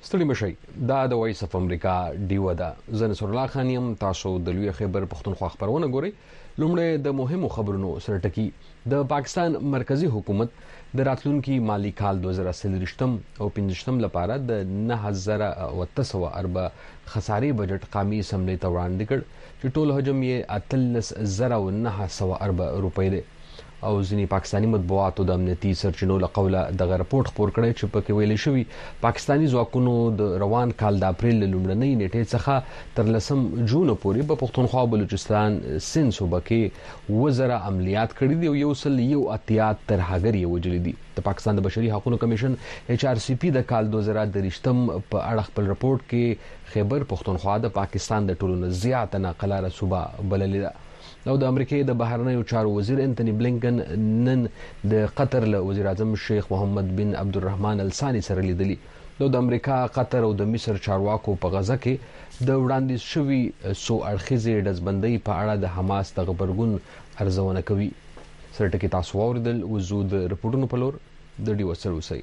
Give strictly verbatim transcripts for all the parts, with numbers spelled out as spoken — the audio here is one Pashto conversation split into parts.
ستړي مشي دا د وایس اف امریکا ډیو ده زه نصر الله خان یم تاسو د لوی خیبر پښتونخوا خبرونه ګورئ لومړی د مهمو خبرونو سره ټکی د پاکستان مرکزی حکومت د راتلونکي مالی کال دوه زره څلور او پنځه لپاره د نه هزار او اته سوه اربع خسارې بجټ قومي اسمبلی ته وړاندې کړ چې ټول حجم یې اتلس زره او نه سوه اربع روپۍ دی او ځینې پاکستانی مطبوعاتو د امنیتي سرچینو له قوله دغه راپورټ خپور کړی چې پکې ویل شوی پاکستانی ځواکونو د روان کال د اپریل لومړنۍ نیټې څخه تر لسم جون پورې په پښتونخوا او بلوچستان سند صوبه کې وزره عملیات کړي دي او یو سل یو اتیات تر هغه یې وجلي دي د پاکستان د بشري حقوقو کمیشن ایچ آر سی پی د کال دوه زره درشتم په اړه خپل راپورټ کې خیبر پښتونخوا د پاکستان د ټولو نه زیات ناقلاره صوبه بللې ده او د امریکای د بهرنیو چارو وزیر انټونی بلینکن نن د قطر له وزیر اعظم شیخ محمد بن عبدالرحمن الثاني سره لیدلی نو د امریکا قطر او د مصر چارواکو په غزه کې د وړاندیز شوی سو اړخیزې ډزبندۍ په اړه د حماس د غبرګون ارزونه کوي سرټکی تاسو اوریدل وزو د رپورټونو په لور د ډیو سره وسی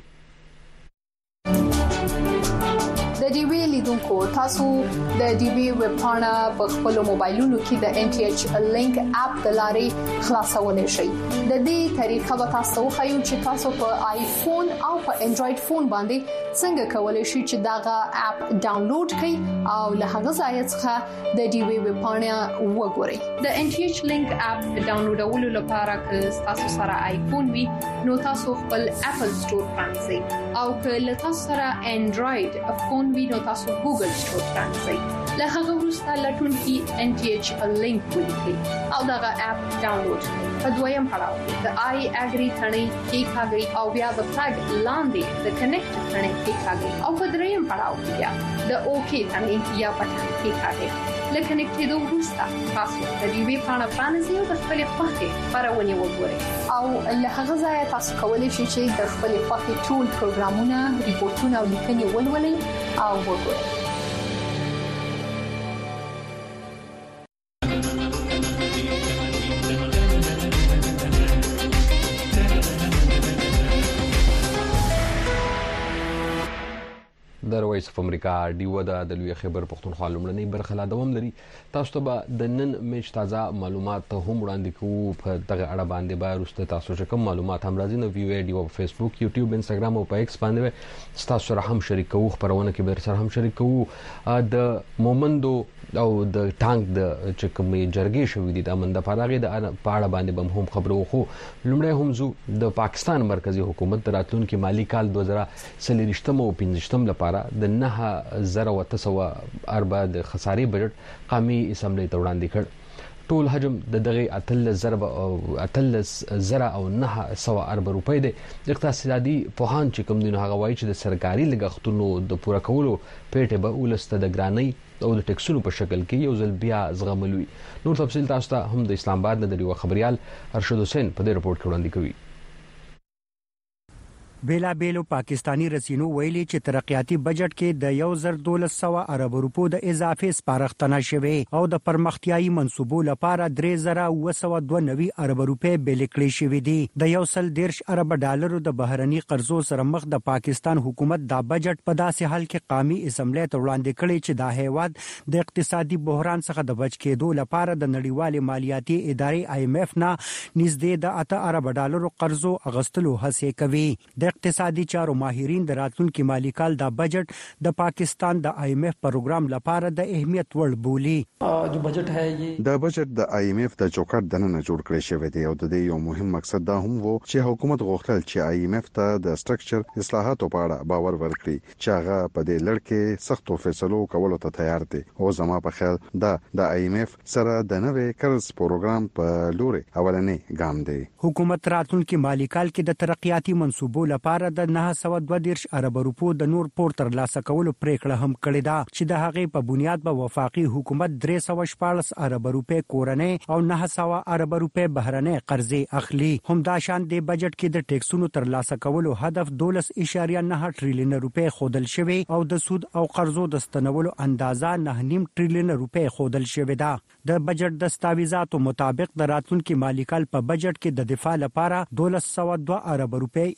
د ډي وی لیدونکو تاسو د ډي وی ویب پاڼه په خپل موبایلونو کې د ان ټي ایچ لینک اپ د لارې خلاصولای شئ د دې طریقه به تاسو خو چې تاسو په آیفون او په انډراید فون باندې څنګه کولای شئ چې داغه اپ ډاونلوډ کړئ او له هغه ځای څخه د ډي وی ویب پاڼه وګورئ د ان ټي ایچ لینک اپ ډاونلوډولو لپاره که تاسو سره آیفون وي نو تاسو خپل اپل سٹور پرانځئ او که له تاسو سره انډراید فون وینو تاسو ګوګل سٹور پرانځئ له هغه وروسته لټون کې ان ټي ایچ لینک ولیکئ او دغه اپ ډاونلوډ کړئ په دویم پړاو د آی اګری ثنې کې ښاګي او بیا د فلګ لاندې د کنیکټ ثنې کې ښاګي او په دریم پړاو کې بیا د اوکی ثنې یا بټن کې ښاګي لکه کنیکټېدو وروسته تاسو د دې وی پاڼه پرانځئ او د خپل خوښې خبرونه وګورئ او له هغه ځای تاسو کولی شئ چې د خپل خوښې ټول پروګرامونه ریپورتونه او لیکنې ولولئ او وګورئ د وایس اف امریکا ډیو د لوی خیبر پښتونخوا لومړنۍ برخه لا دوام لري تاسو ته به د نن میچ تازه معلومات هم وړاندې کوو په دغه اړه باندې به وروسته تاسو چې کوم معلومات هم راځي نو ویو ډیو په فیسبوک یوټیوب انستګرام او په ایکس باندې تاسو سره هم شریک کوو خبرونه کې به سره هم شریک کوو د مومندو او د ټانک د چې کومې جرګې شوې دي د امن د فراغي د پاړه باندې به هم خبرو خو لومړی هم زو د پاکستان مرکزی حکومت د راتلونکي مالی کال دوه زره څلور او پنځه لپاره د نه زره او اته سوه اربع د خسارې بجټ قومي اسمبلی ته وړاندې کړ ټول حجم د دغه اتلس زره او اتلس زره او نه سوه اربع روپۍ دی اقتصادي پوهان چې کوم دین هغه وایي چې د سرکاري لګښتونو د پوره کولو پیټه به ولسته د ګرانۍ او د ټیکسونو په شکل کې یو ځل بیا زغملوي نور تفصیل تاسو ته هم د اسلام آباد نه د خبريال ارشد حسین په دې رپورت کې وړاندې کوي بیلا بیلو پاکستانی رسینو ویلي چې ترقیاتی بجټ کې د یو زر دولس سوه ارب روپو د اضافي سپارښتنه شوې او د پرمختیایي منصوبو لپاره درې زره اوه سوه دوه نوي ارب روپۍ بیل کړې شوې دي د یو سل دیرش ارب ډالرو د بهرني قرضو سره مخ د پاکستان حکومت دا بجټ په داسې حال کې قومي اسمبلی ته وړاندې کړي چې دا هیواد د اقتصادي بحران څخه د بچ کېدو لپاره د نړیوال مالیاتي ادارې آی ایم ایف نه نږدې د اته ارب ډالرو قرضو اغستلو هڅه کوي د اقتصادي چارو ماهرین د راتلونکي مالی کال د بجټ د پاکستان د آی ایم ایف پروګرام لپاره د اهمیت وړ بولی جو بجټ ہے د بجټ د آی ایم ایف د چوکاټ دننه جوړ کړی شوی دی او د دې یو مهم مقصد دا هم وو چې حکومت غوښتل چې آی ایم ایف ته د سټرکچر اصلاحاتو په اړه باور ورکړي چې هغه په دې لړ کې سختو فیصلو کولو ته تیار دی او زما په خیال دا د آی ایم ایف سره د نوې قرض پروګرام په لوري اولنې ګام دی حکومت راتلونکي مالی کال کې د ترقیاتي منصوبو لپاره د نه سوه دوه دیرش ارب روپو د نور پور تر لاسه کولو پریکړه هم کړې ده چې د هغې په بنیاد به وفاقي حکومت درې سوه شپاړس ارب روپۍ کورنۍ او نه سوه ارب روپۍ بهرنۍ قرضې اخلي همداشان د بجټ کې د ټیکسونو تر لاسه کولو هدف دولس اعشاریه نه ټریلیون روپۍ خودل شوی او د سود او قرضو د ستنولو اندازه نه نیم ټریلیون روپۍ خودل شوی ده د بجټ دستاویزاتو مطابق د راتلونکي مالی کال په بجټ کې د دفاع لپاره دولس سوه دوه ارب روپۍ ایښودلو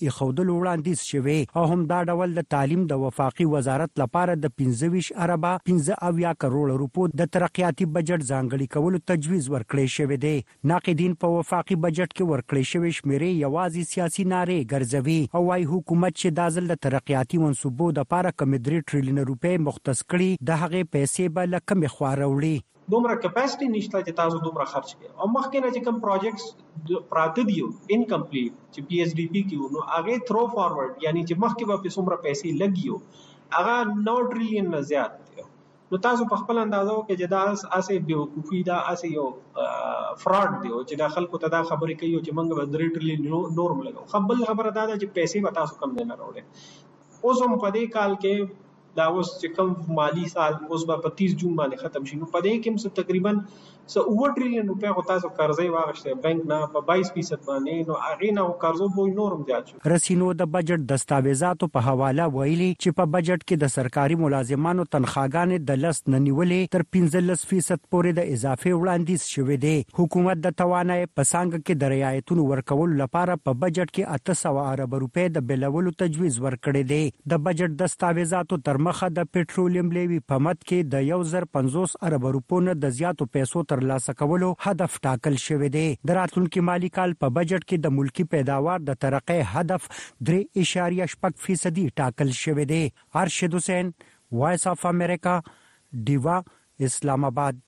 کولو وړاندیز شوی او هم دا ډول د تعلیم د وفاقي وزارت لپاره د پنځه ویشت اربه پنځه اویا کروڑ روپو د ترقیاتي بجټ ځانګړي کولو تجویز ورکړی شوی دی. ناقدین په وفاقي بجټ کې ورکړی شوی شمیرې یوازې سیاسي نارې ګرځوي او وايي حکومت چې د ځل د ترقیاتي منصوبو د لپاره کم درې ټریلیون روپۍ مختص کړي د هغې پیسې به له کمې خوا راوړي. دومره کپاسټي نشته چې تاسو دومره خرج کړئ او مخکې نه چې کوم پروجیکټس پراته دي انکمپلیټ چې پی ایچ ډی پی کې نو هغه تھرو فارورډ یعنی چې مخکې به په څومره پیسې لګیو هغه نو ټریلیون نه زیات دی. نو تاسو په خپل اندازو کې چې دا اسه بیوقوفي دا اسه یو فراډ دی چې دا خلکو ته دا خبرې کوي چې موږ به درې ټریلیون نورم لګو. خپل خبره دا ده چې پیسې به تاسو کم نه راوړي. اوس هم په دې کال کې دا اوس چې کوم مالی سال اوس په تیس جون باندې ختم شي نو په دې کې هم تقریبا څو اوه ټریلیون روپیا غو تاسو قرضې واغشته بانک نه په باییس فیصد باندې نو هغه نه قرضو به نورم زیات شو. رسینو د بجټ دستاویزاتو په حواله ویلي چې په بجټ کې د سرکاري ملازمانو تنخواګانې د لس نه نیولې تر پنځلس فیصد پورې د اضافه وړاندیز شوې دي. حکومت د توانای په څنګه کې د رعایتونو ورکولو لپاره په بجټ کې اته سوه ارب روپۍ د بلولو تجویز ورکړی دی. د بجټ دستاویزاتو تر مخه د پټرولیم لیوی په مد کې د یو زر پنځوس ارب روپو نه د زیاتو پیسو تر لاسه کولو هدف ټاکل شوی دی. د راتلونکي مالی کال په بجټ کې د ملکی پیداوار د ترقۍ هدف درې اشاریه شپږ فیصدي ټاکل شوی دی. ارشد حسین، وایس اف امریکا، ډیوا، اسلام آباد.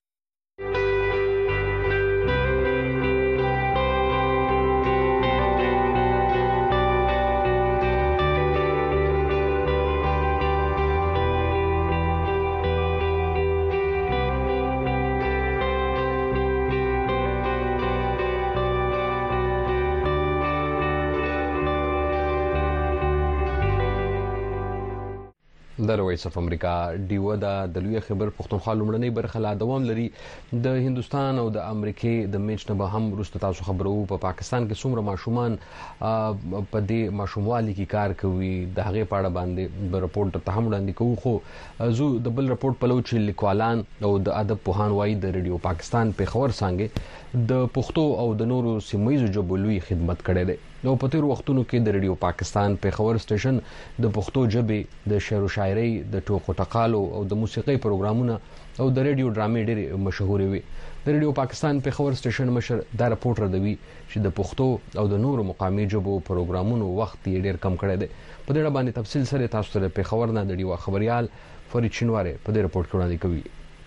د وایس اف امریکا ډیو د لوی خبر پښتونخوا لومړنۍ برخه لا دوام لري. د هندستان او د امریکای د میچ نه به هم وروسته تاسو خبرو په پاکستان کې څومره ماشومان په دې ماشوموالي کې کار کوي د هغې په اړه باندې د رپورټ ته هم وړاندې کوو. خو زه د بل رپورټ په لور چې لیکوالان او د ادب پوهان وایي د ریډیو پاکستان پېښور څنګه د پښتو او د نورو سیمه‌ییزو ژبو لوی خدمت کړی دی. نو په تیر وختونو کې د ریډیو پاکستان پېښور سټیشن د پښتو ژبې د شعر او شاعري د ټوکو ټقالو او د موسیقۍ پروګرامونه او د ریډیو ډرامې ډېرې مشهورې وي. د ریډیو پاکستان پېښور سټیشن مشر دا رپورټ ردوي چې د پښتو او د نورو مقامي ژبو پروګرامونو وخت یې ډېر کم کړی دی. په دې اړه باندې تفصیل سره تاسو ته پېښور نه د ډیوا خبريال فرید شینواری په دې رپورټ کې وړاندې کوي.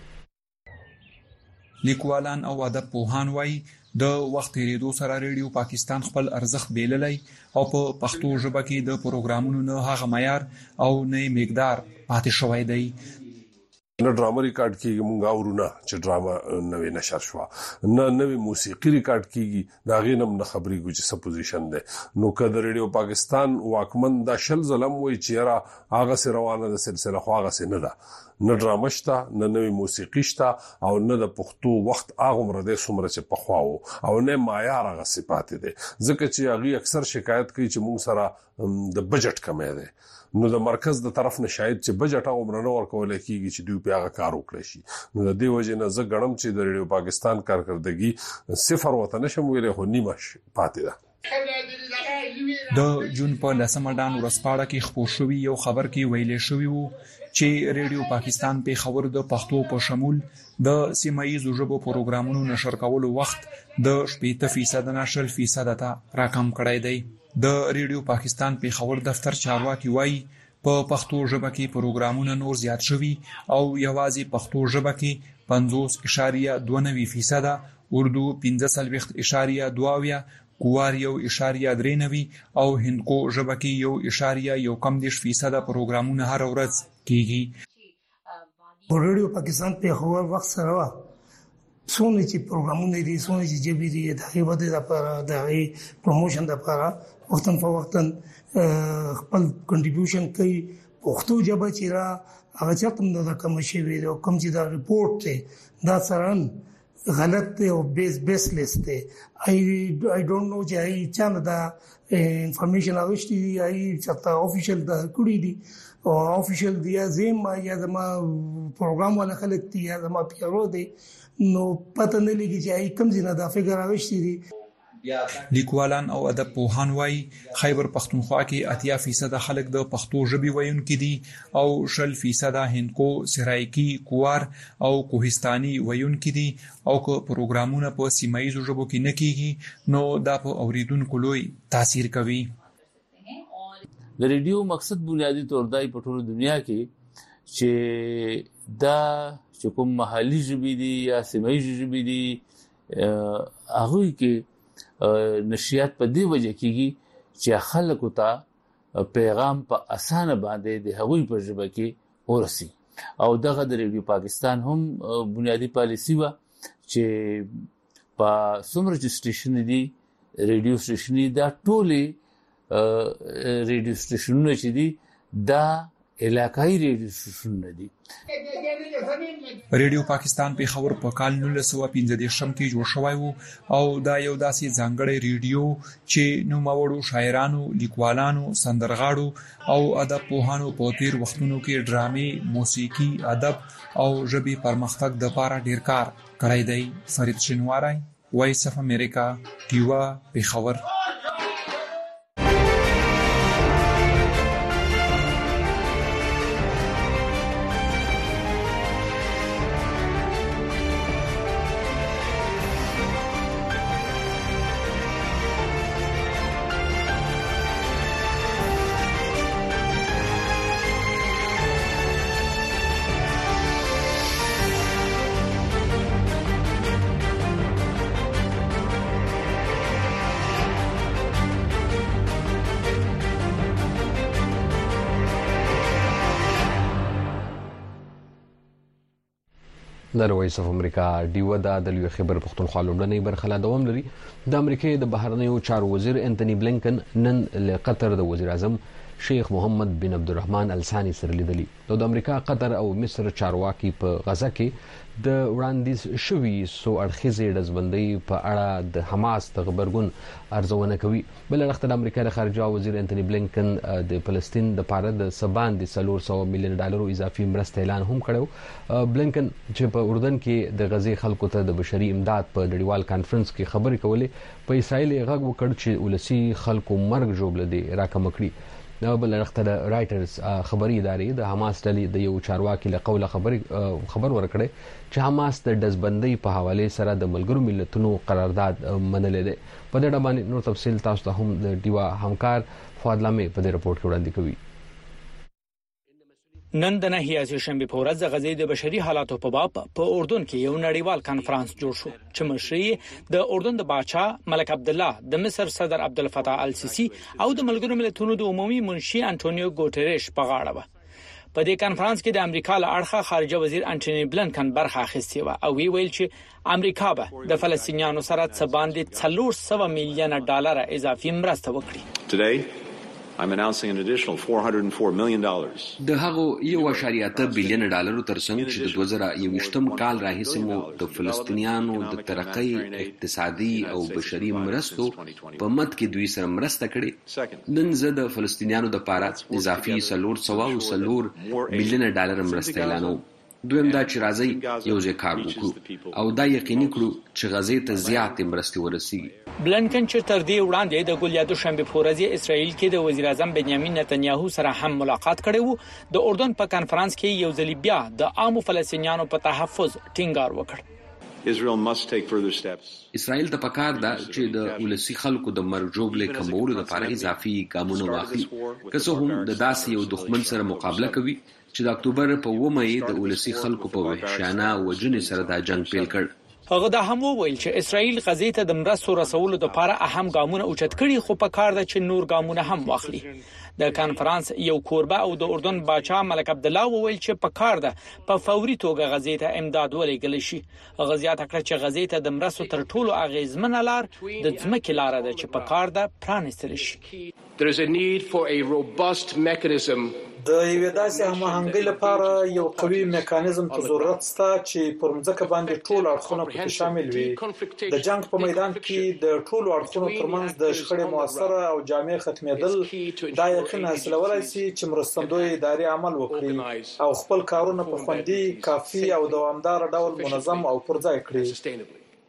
لیکوالان او ادب پوهان وایي د وخت تیریدو سره ریډیو پاکستان خپل ارزښت بیللی او په پښتو ژبه کې د پروګرامونو نه هغه معیار او نه مقدار پاتې شوی دی. نه ډرامه ریکارډ کیږي مونږ اورونه چې ډرامه نوې نشر شو نه نوې موسیقي ریکارډ کیږي دا غینم نه خبري کوي چې سپوزیشن ده. نو کله ریډیو پاکستان واکمن دا شل ظلم وای چې را هغه سره روانه د سلسله خو هغه سره نه ده نه ډرامه شته نه نوې موسیقي شته او نه د پښتو وخت هغه مرده سمره چې پخواو او نه معیار هغه صفات دي ځکه چې هغه اکثر شکایت کوي چې مونږ سره د بجټ کمی ده. نو د مرکز د طرف نه شاید چې بجټ او مرنه ورکول کیږي چې دوی په هغه کار وکړي شي. نو د دې وجه نه زه غړم چې د ریډیو پاکستان کارکردګي صفر وته نشم ویلې خو نیمه پاتې ده. د جون په لسمه ډان ورځپاړه کې خبر شوی یو خبر کې ویلې شوی وو چې ریډیو پاکستان په خبر د پښتو په شمول د سیمایي ژبو پروګرامونو نشر کولو وخت د شپږ فیصد نه شل فیصد ته راکم کړی دی. د ریډیو پاکستان په خبر دفتر چارواکي وایي په پښتو ژبه کې پروګرامونه نور زیات شوي او یوازې پښتو ژبه کې پنځوس اشاریه دوه نوي فیصد، اردو پنځه څلوېښت اشاریه دوه اویا، کوار یو اشاریه درې نوي او هندکو ژبه کې یو اشاریه یو کم دیش فیصد پروګرامونه هر ورځ کیږي. ریډیو پاکستان په خبر وخت سره څونه چې پروګرامونه دي څونه چې جبي دي د هیواد لپاره د پروموشن لپاره وختن په وختن خپل کنټریبیوشن کوي. پښتو ژبه چې را هغه چې کوم د کوم شی وی او کوم چې دا ریپورت ته دا سره غلط دی او بیس بیس لیست دی. آی آی ډونټ نو چې ای چانه دا انفارمیشن اوشتي دی ای چې افیشل دا کړی دی او افیشل دی زم یا زما پروګرام ولا خلک دی یا زما پیرو دی نو پته نه لګی چې ای کوم ځای نه دا فګر اوشتي دی. لیکوالان او ادب پوهان وایي خیبر پښتونخوا کې اتیا فیصد خلک د پښتو ژبې ویونکي دي او شل فیصد هندکو، سرایکی، کوار او کوهستاني ویونکي دي او که پروګرامونه په سیمه ییزو ژبو کې نه کیږي نو دا په اوریدونکو لوی تاثیر کوي. د ریډیو مقصد بنیادی طور دای په ټول دنیا کې چې دا چې کوم محلي ژبې دي یا سیمه ییزې ژبې دي هغوی کې نشریات په دې وجه کېږي چې خلکو ته پیغام په اسانه باندې د هغوی په ژبه کې ورسي. او دغه د ریډیو پاکستان هم بنیادی پالیسی وه چې په څومره چې سټیشن دي ریډیو سټیشن دا ټولې ریډیو سټیشنونه چې دي دا علاقائی ریډیو سټیشنونه دي. ریډیو پاکستان په خبر په کال نولس سوه پنځه دېرشم کې جوړ شوی وو او دا یو داسې ځانګړی ریډیو چې نوموړو شاعرانو، لیکوالانو، سندرغاړو او ادب پوهانو په تیر وختونو کې ډرامې، موسیقي، ادب او ژبې پرمختګ لپاره ډیر کار کړی دی. فرید شینواری، وایس اف امریکا، ډیوا، پیښور. د وایس اف امریکا ډیو دا د لوی خبر پښتونخوا لومړنۍ برخه لا دوام لري. د امریکای د بهرنیو چارو وزیر انټونی بلینکن نن له قطر د وزیر اعظم شیخ محمد بن عبدالرحمن الثاني سره لیدلي. د امریکا، قطر او مصر چارواکي په غزا کې د وړاندیز شوي سو اړخیزې ډزبندۍ په اړه د حماس د غبرګون ارزونه کوي. بل اړخ د امریکا د خارجه وزیر انټونی بلینکن د فلسطین د پاره د سبان د څلور سوه میلیون ډالرو اضافي مرستې اعلان هم کړو. بلینکن چې په اردن کې د غزې خلکو ته د بشري امداد په نړیوال کانفرنس کې خبرې کولې، په اسرائیل غږ وکړ چې ولسی خلکو مرګ ژوبله دي راکم کړي. بل اړخ ته د رائټرز خبري ادارې د حماس ډلې د یو چارواکي له قوله خبر خبر ورکړي چې حماس د ډزبندۍ په حواله سره د ملګرو ملتونو قرارداد منلې ده. په دې اړه باندې نور تفصیل تاسو ته هم د ډیوا همکار فؤاد لامې په دې رپورت کې وړاندې کوي. نن د نهي شنبه په ورځ د غزې د بشري حالاتو په باب په اردن کې یو نړیوال کانفرنس جوړ شو چې مشري د اردن د باچا ملک عبد الله، د مصر صدر عبدالفتاح السیسی او د ملګرو ملتونو د عمومي منشي انټونیو ګوټریش په غاړه و. په دې کانفرنس کې د امریکا له اړخه خارجه وزیر انټونی بلینکن برخه اخیستې و او وی ویل چې امریکا به د فلسطینیانو سره څه باندې څلور سوه میلیون ډالر اضافي مرسته وکړي. I'm announcing an additional four hundred four million dollars. د هغو یو اشاریه اته بلین ډالرو ترڅنګ چې د دوه زره یوویشتم کال راهیسې مو د فلسطینیانو د ترقۍ، اقتصادي او بشري مرستو په مد کې دوی سره مرسته کړې. نن زه د فلسطینیانو د لپاره اضافي څلور سوه او څلور میلیون ډالر مرسته اعلانوم. دویم دا چې راځي یو ځای کار وکړو او دا یقیني کړو چې غزې ته زیاتې مرستې ورسیږي. بلینکن چې تر دې وړاندې د ګل یادو شنبه په ورځ اسرائیل کې د وزیر اعظم بنیامین نتنیاهو سره هم ملاقات کړی وو. د اردن په کانفرنس کې یو ځل بیا د عامو فلسطینیانو په تحفظ ټینګار وکړ. Israel must take further steps. اسرائیل ته پکار ده چې د ولسی خلکو د مرګ ژوبلې کمولو لپاره اضافي ګامونه واخلي. که څه هم د داسې یو دښمن سره مقابله کوي چې د اکتوبر په اوومه یې د ولسی خلکو په وحشیانه وجنې سره دا جنگ پیل کړ. هغه دا هم وویل چې اسرائیل غزې ته د مرستو رسولو لپاره اهم ګامونه اوچت کړي، خو په کار ده چې نور ګامونه هم واخلي. د کانفرنس یو کوربه او د اردن باچا ملک عبد الله وویل چې په کار ده په فوري توګه غزې ته امداد ولېږل شي. غزيات کړ چې غزې ته د مرستو تر ټولو اغیزمنه لار د ځمکې لار ده چې په کار ده پرانستل شي. There is a need for a robust mechanism د یوې داسې هماهنګۍ لپاره یو قوي میکانیزم ته ضرورت شته چې پر ځمکه باندې ټول اړخونه پکې شامل وي. د جنگ په میدان کې د ټول اړخونو ترمنځ د شخړې موثره او جامع ختمېدل دا یقین حاصلولای شي چې مرستندوی اداري عمل وکړي او خپل کارونه په خوندي، کافي او دوامدار ډول منظم او پرځای کړي.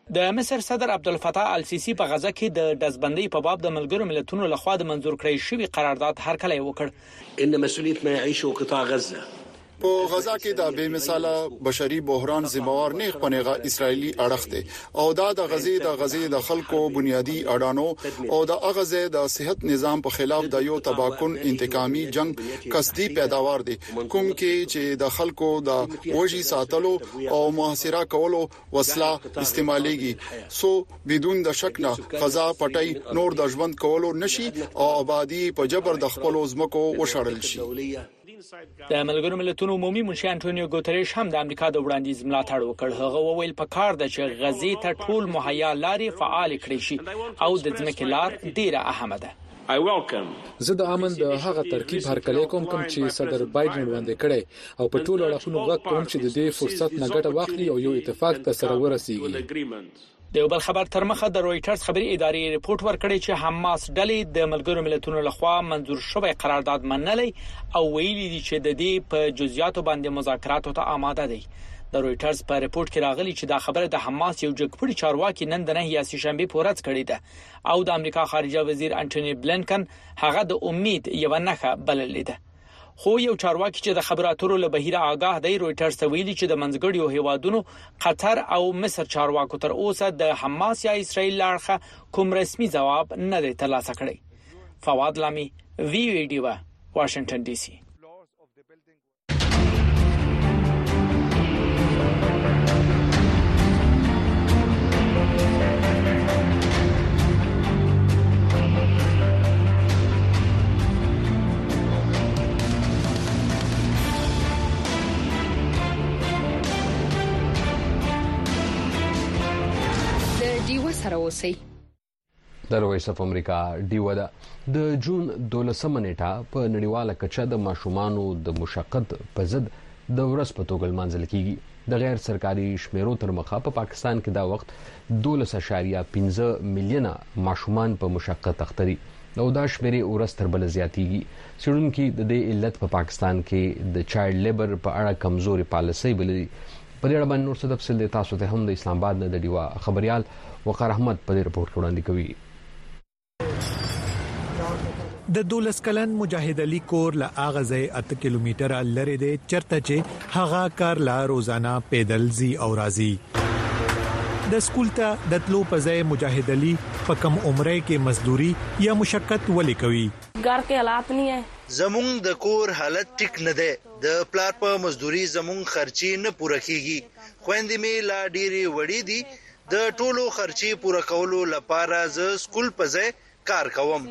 د مصر صدر عبدالفتاح السیسی په غزه کې د دزبندۍ په باب د ملګرو ملتونو لخوا د منزور کړی شوی قرارداد هرکلی وکړ. ان مسؤلیت ما يعيشه قطاع غزه په غزا کې د بے مثاله بشري بحران ذمہوار نه خپنهغه اسرایلی اړخ دی او دا د غزې د غزې د خلکو بنیادی اډانو او د غزې د صحت نظام په خلاف د یو تباکن انتقامي جنگ قصدي پیداوار دی کوم کې چې د خلکو د وجي ساتلو او محاصره کولو وسله استعماليږي سو بدون د شک نه غزا پټي نور د ژوند کولو نشي او آبادی په جبر د خپل ځمکو وشړل شي. د ملګرو ملتونو عمومي منشي انټونیو ګوتریش هم د امریکا د وړاندیز ملاتړ وکړ. هغه وویل په کار د چې غزې ته ټول مهیا لارې فعال کړي شي او د ځمکې لار ډیره اهمه ده. زه د امن د هغه ترکیب هرکلی کوم کوم چې صدر بایدن وړاندې کړي او په ټولو اړخونو غږ کوم چې د دې فرصت نه ګټه واخلي او یو اتفاق ته سره ورسیږي. د یو بل خبر تر مخه د رويټرز خبري ادارې ریپورت ورکړی چې حماس ډلې د ملګرو ملتونو لخوا منزور شوی قرارداد منلي او ویلي دي چې د دې په جزئیاتو باندې مذاکراتو ته آماده دي. د رويټرز په ریپورت کې راغلي چې دا خبره د حماس یو جګپړي چارواکي نن د نه سه شنبه پورز کړې ده او د امریکا خارجه وزیر انټونی بلنکن هغه د امید یو نه بللې ده. خو یو چارواکي چې د خبراتورو له بهیره آگاه دی رويټرز ته ویلي چې د منځګړیو هیوادونو قطر او مصر چارواکو تر اوسه د حماس یا اسرائیل لارخه کوم رسمي ځواب نه دی ترلاسه کړی. فواد لامي وی ویډیو واشنگټن ډي سي. سره اوسئ. د وایس اف امریکا ډیو ده د جون دولسمه نیټه په نړیواله کچه د ماشومانو د مشقت په ضد د ورځ په توګه لمانځل کیږي. د غیر سرکاري شمیرو تر مخه په پاکستان کې دا وخت دولس اعشاریه پنځه میلیونه ماشومان په مشقت اخته دي او دا شمیرې ورځ تر بل زیاتېږي. څېړونکي د دې علت په پاکستان کې د چایلډ لیبر په اړه کمزوري پالیسۍ بللي. په دې اړه باندې نور څه تفصیل د تاسو ته هم د اسلام آباد نه د ډیوا خبريال وقار احمد په دې رپورت کې وړاندې کوي. د دولس کلن مجاهد علي کور له اغازه اته کیلومتره لري د چرته چې هغه کار لا روزانه پیدل زی او راضي. د سکول ته د تلو په ځای مجاهد علي په کم عمره کې مزدوري یا مشقت ولې کوي. ګر کې حالات نه ہے زمون د کور حالت ټیک نه ده د پلار په مزدوري زمون خرچي نه پوره کیږي. خويندې می لا ډيري وړي دي د ټولو خرچي پوره کولو لپاره ز سکول په ځای کار کوم.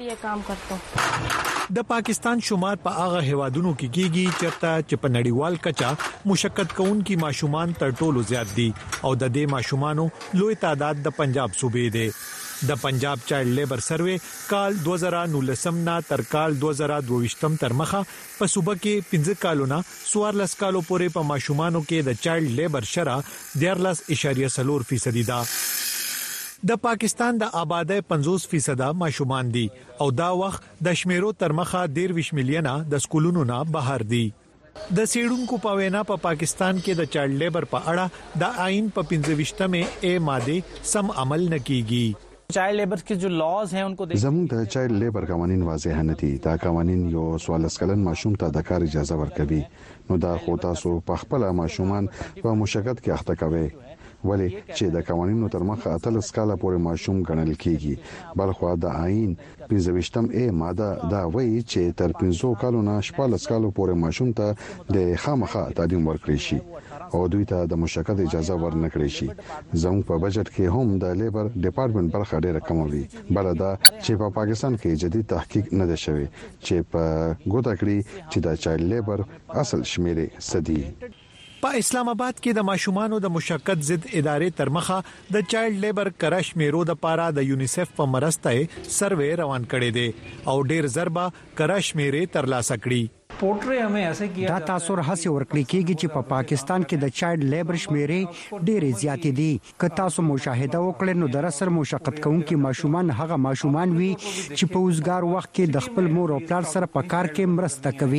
د پاکستان شمار په هغه هوادونو کې کیږي چرته چې په نړیوال کچا مشقت کوونکي ماشومان تر ټولو زیات دي او د دې ماشومانو لوی تعداد د پنجاب صوبې دی. د پنجاب چایلډ لیبر سروې کال دوه زره نولسم نه تر کال دوه زره دوه تر مخه په صوبه کې پنځه کالونه څوارلس کالو پورې په ماشومانو کې د چایلډ لیبر شرح دیارلس اشاریه څلور فیصدي ده. د پاکستان د آبادی پنځوس فیصد ماشومان دي او دا وخت د شمیرو تر مخه دېرش میلیونه د سکولونو نه بهر دي. د سیډونکو په وینا په پاکستان کې د چایلډ لیبر په اړه د آئین په پنځه ای ماده سم عمل نه کیږي. چایلډ لیبر کې جو لاز ہیں ان کو زموږ د چایلډ لیبر قوانين واضح نه دي. دا قوانين یو څوارلس کلن ماشوم ته د کار اجازه ورکوي. نو دا خو تاسو په خپل ماشومان په مشقت کې اخته کوي ولی چې د قوانینو تر مخه اتلس کاله پورې ماشوم ګڼل کیږي. بلخو د آئین پنځه ای ماده دا وایي چې تر پنځو کالو نه شپږ کالو پورې ماشوم ته د خامخا تعلیم ورکړي شي او دوی ته د مشقت اجازه ورنکړي شي. زموږ په بجټ کې هم د لیبر ډپارټمنټ برخه ډیره کم وي. بل دا چې په پاکستان کې جدي تحقیق نه ده شوی چې په ګوته کړي چې د چایلډ لیبر اصل شمیرې سدي. په اسلام آباد کې د ماشومانو د مشقت ضد ادارې تر مخه د چایلډ لیبر کرش میرو د پاره د یونیسف په مرسته سروې روان کړي دي او ډیر ضربه کرش میرې تر لاسه کړي. پورټری همې اسه کیه دا تاسو هڅه ورکړي کیږي چې په پاکستان کې د چایلډ لیبر شمیرې ډېرې زیاتې دي. که تاسو مشاهده وکړئ نو در اثر مشقت کوونکي ماشومان هغه ماشومان وي چې په اوسګار وخت کې د خپل مور او پلار سره په کار کې مرسته کوي.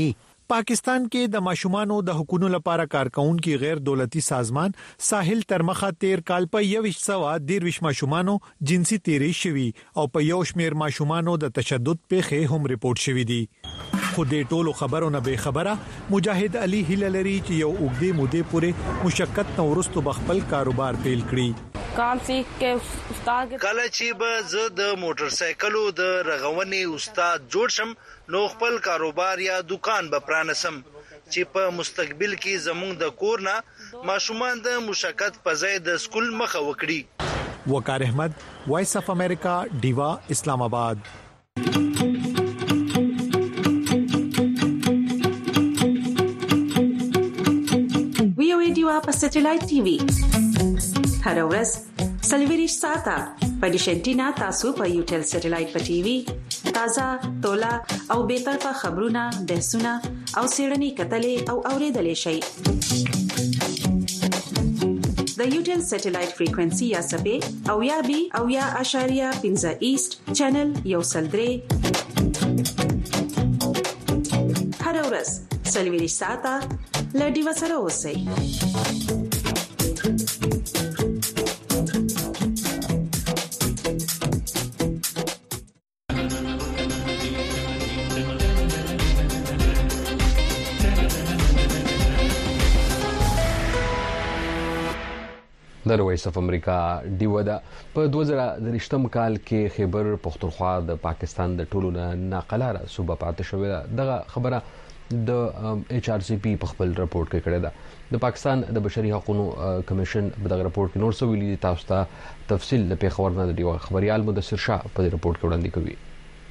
پاکستان کې د ماشومانو د حقوقو لپاره کارکونکو غیر دولتي سازمان ساحل ترمخه تیر کال په یو سوا دیروش ماشومانو جنسي تیری شوی او په یو شمیر ماشومانو د تشدد پیښې هم ریپورت شوې دي. خو دې ټولو خبرونه به خبره مجاهد علي هللري چې یو اوږدې مودې پورې مشکل نورستو بخپل کاروبار پیل کړی. کام سیکھ کے استاد کله چې به زه د موټر سایکلو د رغونې استاد جوړ شم نو خپل کاروبار یا دکان به پرانسم چې په مستقبل کې زموږ د کور نه ماشومان د مشکل په ځای د سکول مخه وکړي. وقار احمد، وایس اف امریکا، ډیوا، اسلام آباد. وی او ډیوا په سټلایټ ټي وي هر ورځ سلویریش ساته په ډیشنټینا تاسو په یوټل سټلایټ په ټي وي تازه تولا او به طرفه خبرونه بحثونه او سیړنی کتلې او اوریدلې شي. د یوټل سټلایټ فریکوئنسي یا سبې او یا بي او یا اشاریه پنځه ایست چینل یو سلدري هر ورځ سلویریش ساته لډي وسره اوسئ. د وایس اف امریکا ډیوا دا په دوه زره درشتم کال کې خیبر پختونخوا د پاکستان د ټولو ناقلاره صوبه پاتې شوې. دغه خبره د ایچ آر سی پی په خپل رپورت کې کړې ده. د پاکستان د بشري حقوقو کمیشن په دغه رپورت کې نور څه ویلي تاسو ته تفصیل د پیښور نه د ډیوا خبريال مدثر شاه په رپورت کې وړاندې کوي.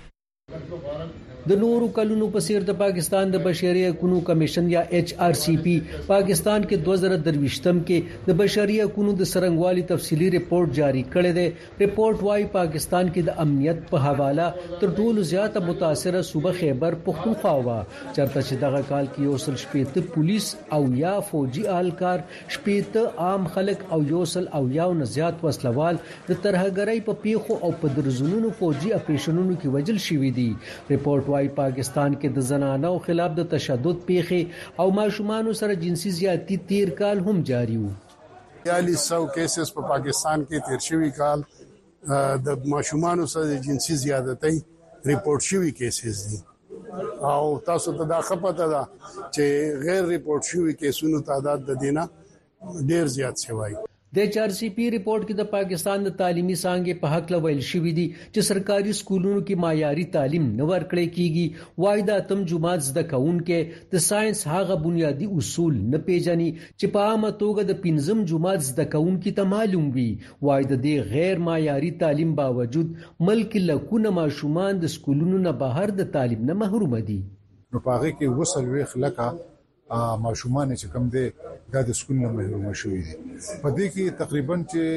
د نورو کلونو په سیر د پاکستان د بشري حقوقو کمیشن یا ایچ آر سی پی پاکستان کې دوه زره درويشتم کې د بشري حقوقو د سرنګوالي تفصيلي ریپورت جاری کړی دی. ریپورت وايي پاکستان کې د امنیت په حواله تر ټولو زیاته متاثره صوبه خیبر پختونخوا و چرته چې دغه کال کې یو سل شپېته پولیس او یا فوجي اهلکار شپېته عام خلک او یو سل او یاو نه زیات وسلوال د ترهګرۍ په پیښو او په درزونو فوجي اپریشنونو کې وژل شوي دي. ریپورت وايي پاکستان کې د زنانو خلاف د تشدد پیښې او ماشومان سره جنسي زیاتی تیر کال هم جاری وو. چالیس سو کیسز په پاکستان کې تیر شوی کال د ماشومان سره جنسي زیاتۍ ریپورت شوی کیسز دي او تاسو ته دا خبره ده چې غیر ریپورت شوی کیسونو تعداد د دینه ډیر زیات شوی. د ایچ آر سی پی ریپورت کې د پاکستان د تعلیمي څانګې په حق لویل شوې دي چې سرکاري سکولونو کې معیاري تعلیم نه ورکړل کیږي. وايي د اتم جماعت زده کوونکو د ساينس هغه بنیادی اصول نه پیژني چې په عامه توګه د پنځم جماعت زده کوونکو ته معلوم وي. وايي د دې غیر معیاري تعلیم باوجود ملک لکونه ماشومان د سکولونو نه بهر د تعلیم نه محروم دي. نو پاره کې وصل وی خلکا ماشومان چې کم دي د سکول نه محروم شوي دي. په دې کې تقریبا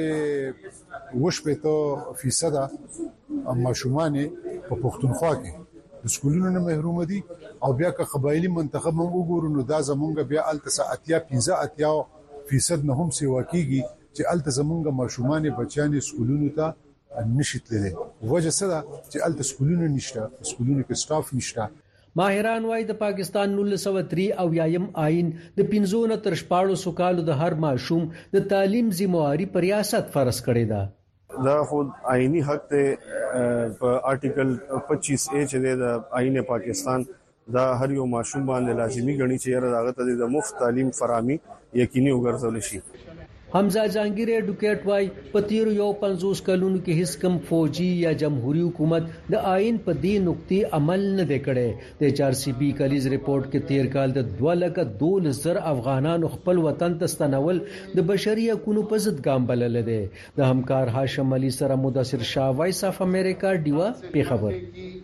چې وشپېته فیصد ماشومان په پښتونخوا کې د سکولونو نه محروم دي او بیا که قبایلی منتخب موږ وګورو نو دا زمونږ بیا الته اتیا پنځه اتیا فیصد نه هم سیوا کیږي چې الته زمونږ ماشومان بچیان سکولونو ته نشي تللی. وجه څه ده چې الته سکولونو نشته، سکولونو کې سټاف نشته. ماهران وايي د پاکستان نولس سوه درې او یایم آئین د پنځو نه تر شپاړسو کالو د هر ماشوم د تعلیم ذمہواری پر ریاست فرض کړی ده. دا خود آئینی حق ته په آرټیکل پچیس اے چې د آئین پاکستان دا هر یو ماشوم باندې لازمی غني چې راغه ته د مفت تعلیم فراهمي یقیني وګرځول شي. حمزه جانگیر ایڈوکیټ وايي په تیر یو پنځوس کلونو کې هیڅ کم فوجي یا جمهوریت حکومت د آئین په دې نقطې عمل نه وکړي. د ایچ آر سی پی کلیز ریپورت کې تیر کال د دوه لکه دولس زر افغانانو خپل وطن ته ستنول د بشري حقوقو په ضد ګام بلل دي. د همکار هاشم علي سره مدثر شاه، وایس اف امریکا ډیوا پیښور.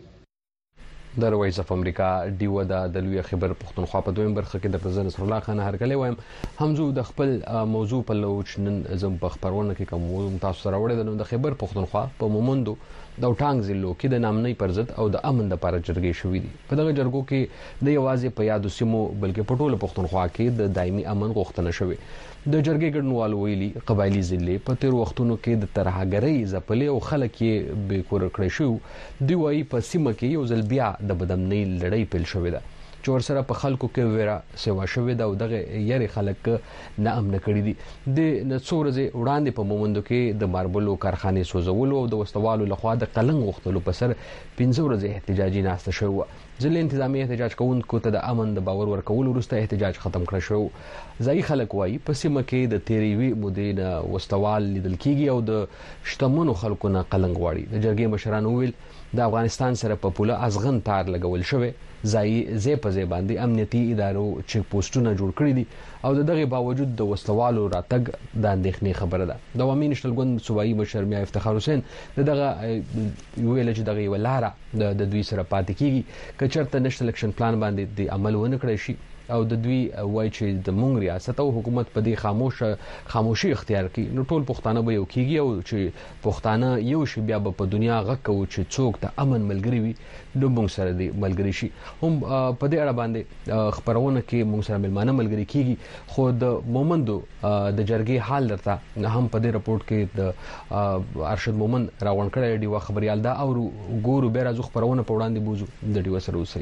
د وایس اف امریکا ډیوا د لوی خبر پښتونخوا په دویم برخه کې د پرزنټ نصر الله خان هرکلی وایم همزو د خپل موضوع په لوچ نن زم په خبرونه کې کوم تاسو سره وړي د خبر پښتونخوا په مومندو د ټانګ ضلع کې د نامنۍ پرزت او د امن لپاره جرګې شوې دي. په دغه جرګو کې د یوازې په یادو سیمو بلکې په ټوله پښتونخوا کې د دایمي امن غوښتنه شوې. د جرګې ګډونوالو ویلي قبایلی ضلع په تیر وختونو کې د ترهګرۍ ځپلې او خلک یې بې کور کړی شو. دوی وايي په سیمه کې یو ځل بیا د بدامنۍ لړۍ پیل شوې ده. چې ورسره په خلکو کې ویرا سیوا شوې ده او دغه یاري خلک نه امن کړی دي د نڅورځ وړاندې په مومندو کې د ماربلو کارخانه سوزولو او د وسوالو لخوا د قلنګ غختلو په سر پنځه ورځې احتجاجي ناسته شو. ځلې انتظامی احتجاج کوونکو ته د امن د باور ورکول وروسته احتجاج ختم کړ شو. ځای خلک وایي په سیمه کې د تیریوي مودې نه وسوال لیدل کیږي او د شتمنو خلکو نه قلنګ واړي. د جرګې مشرانو ویل د افغانستان سره په پوله ازغن تار لګول شوی ځای زی په ځای باندې امنیتي ادارو چیک پوسټونه جوړ کړی دي او د دغه باوجود د وسوالو راتګ د اندېښنې خبره ده. د عوامي نشنل ګوند صوبایي مشر میا افتخار حسین دغه ویل چې دغه ولاره د دوی سره پاتې کیږي که چېرته نشنل اکشن پلان باندې د عمل ونه کړی شي او د دوی وایي چې د مونږ ریاست او حکومت په دې خاموشه خاموشي اختیار کړي نو ټول پښتانه به یو کیږي او چې پښتانه یو شي بیا په دنیا غږ کوي چې څوک د امن ملګری وي نو موږ سره دی ملګری شي. هم په دې اړه باندې خبرونه کې موږ سره ملمانه ملګری کیږي خو د مومندو د جرګې حال درته هم په دې رپورت کې د ارشد مومن راوړل کړی دی خبريال دا او ګورو به راځو خبرونه په وړاندې بوزو د ډیو سره اوسئ.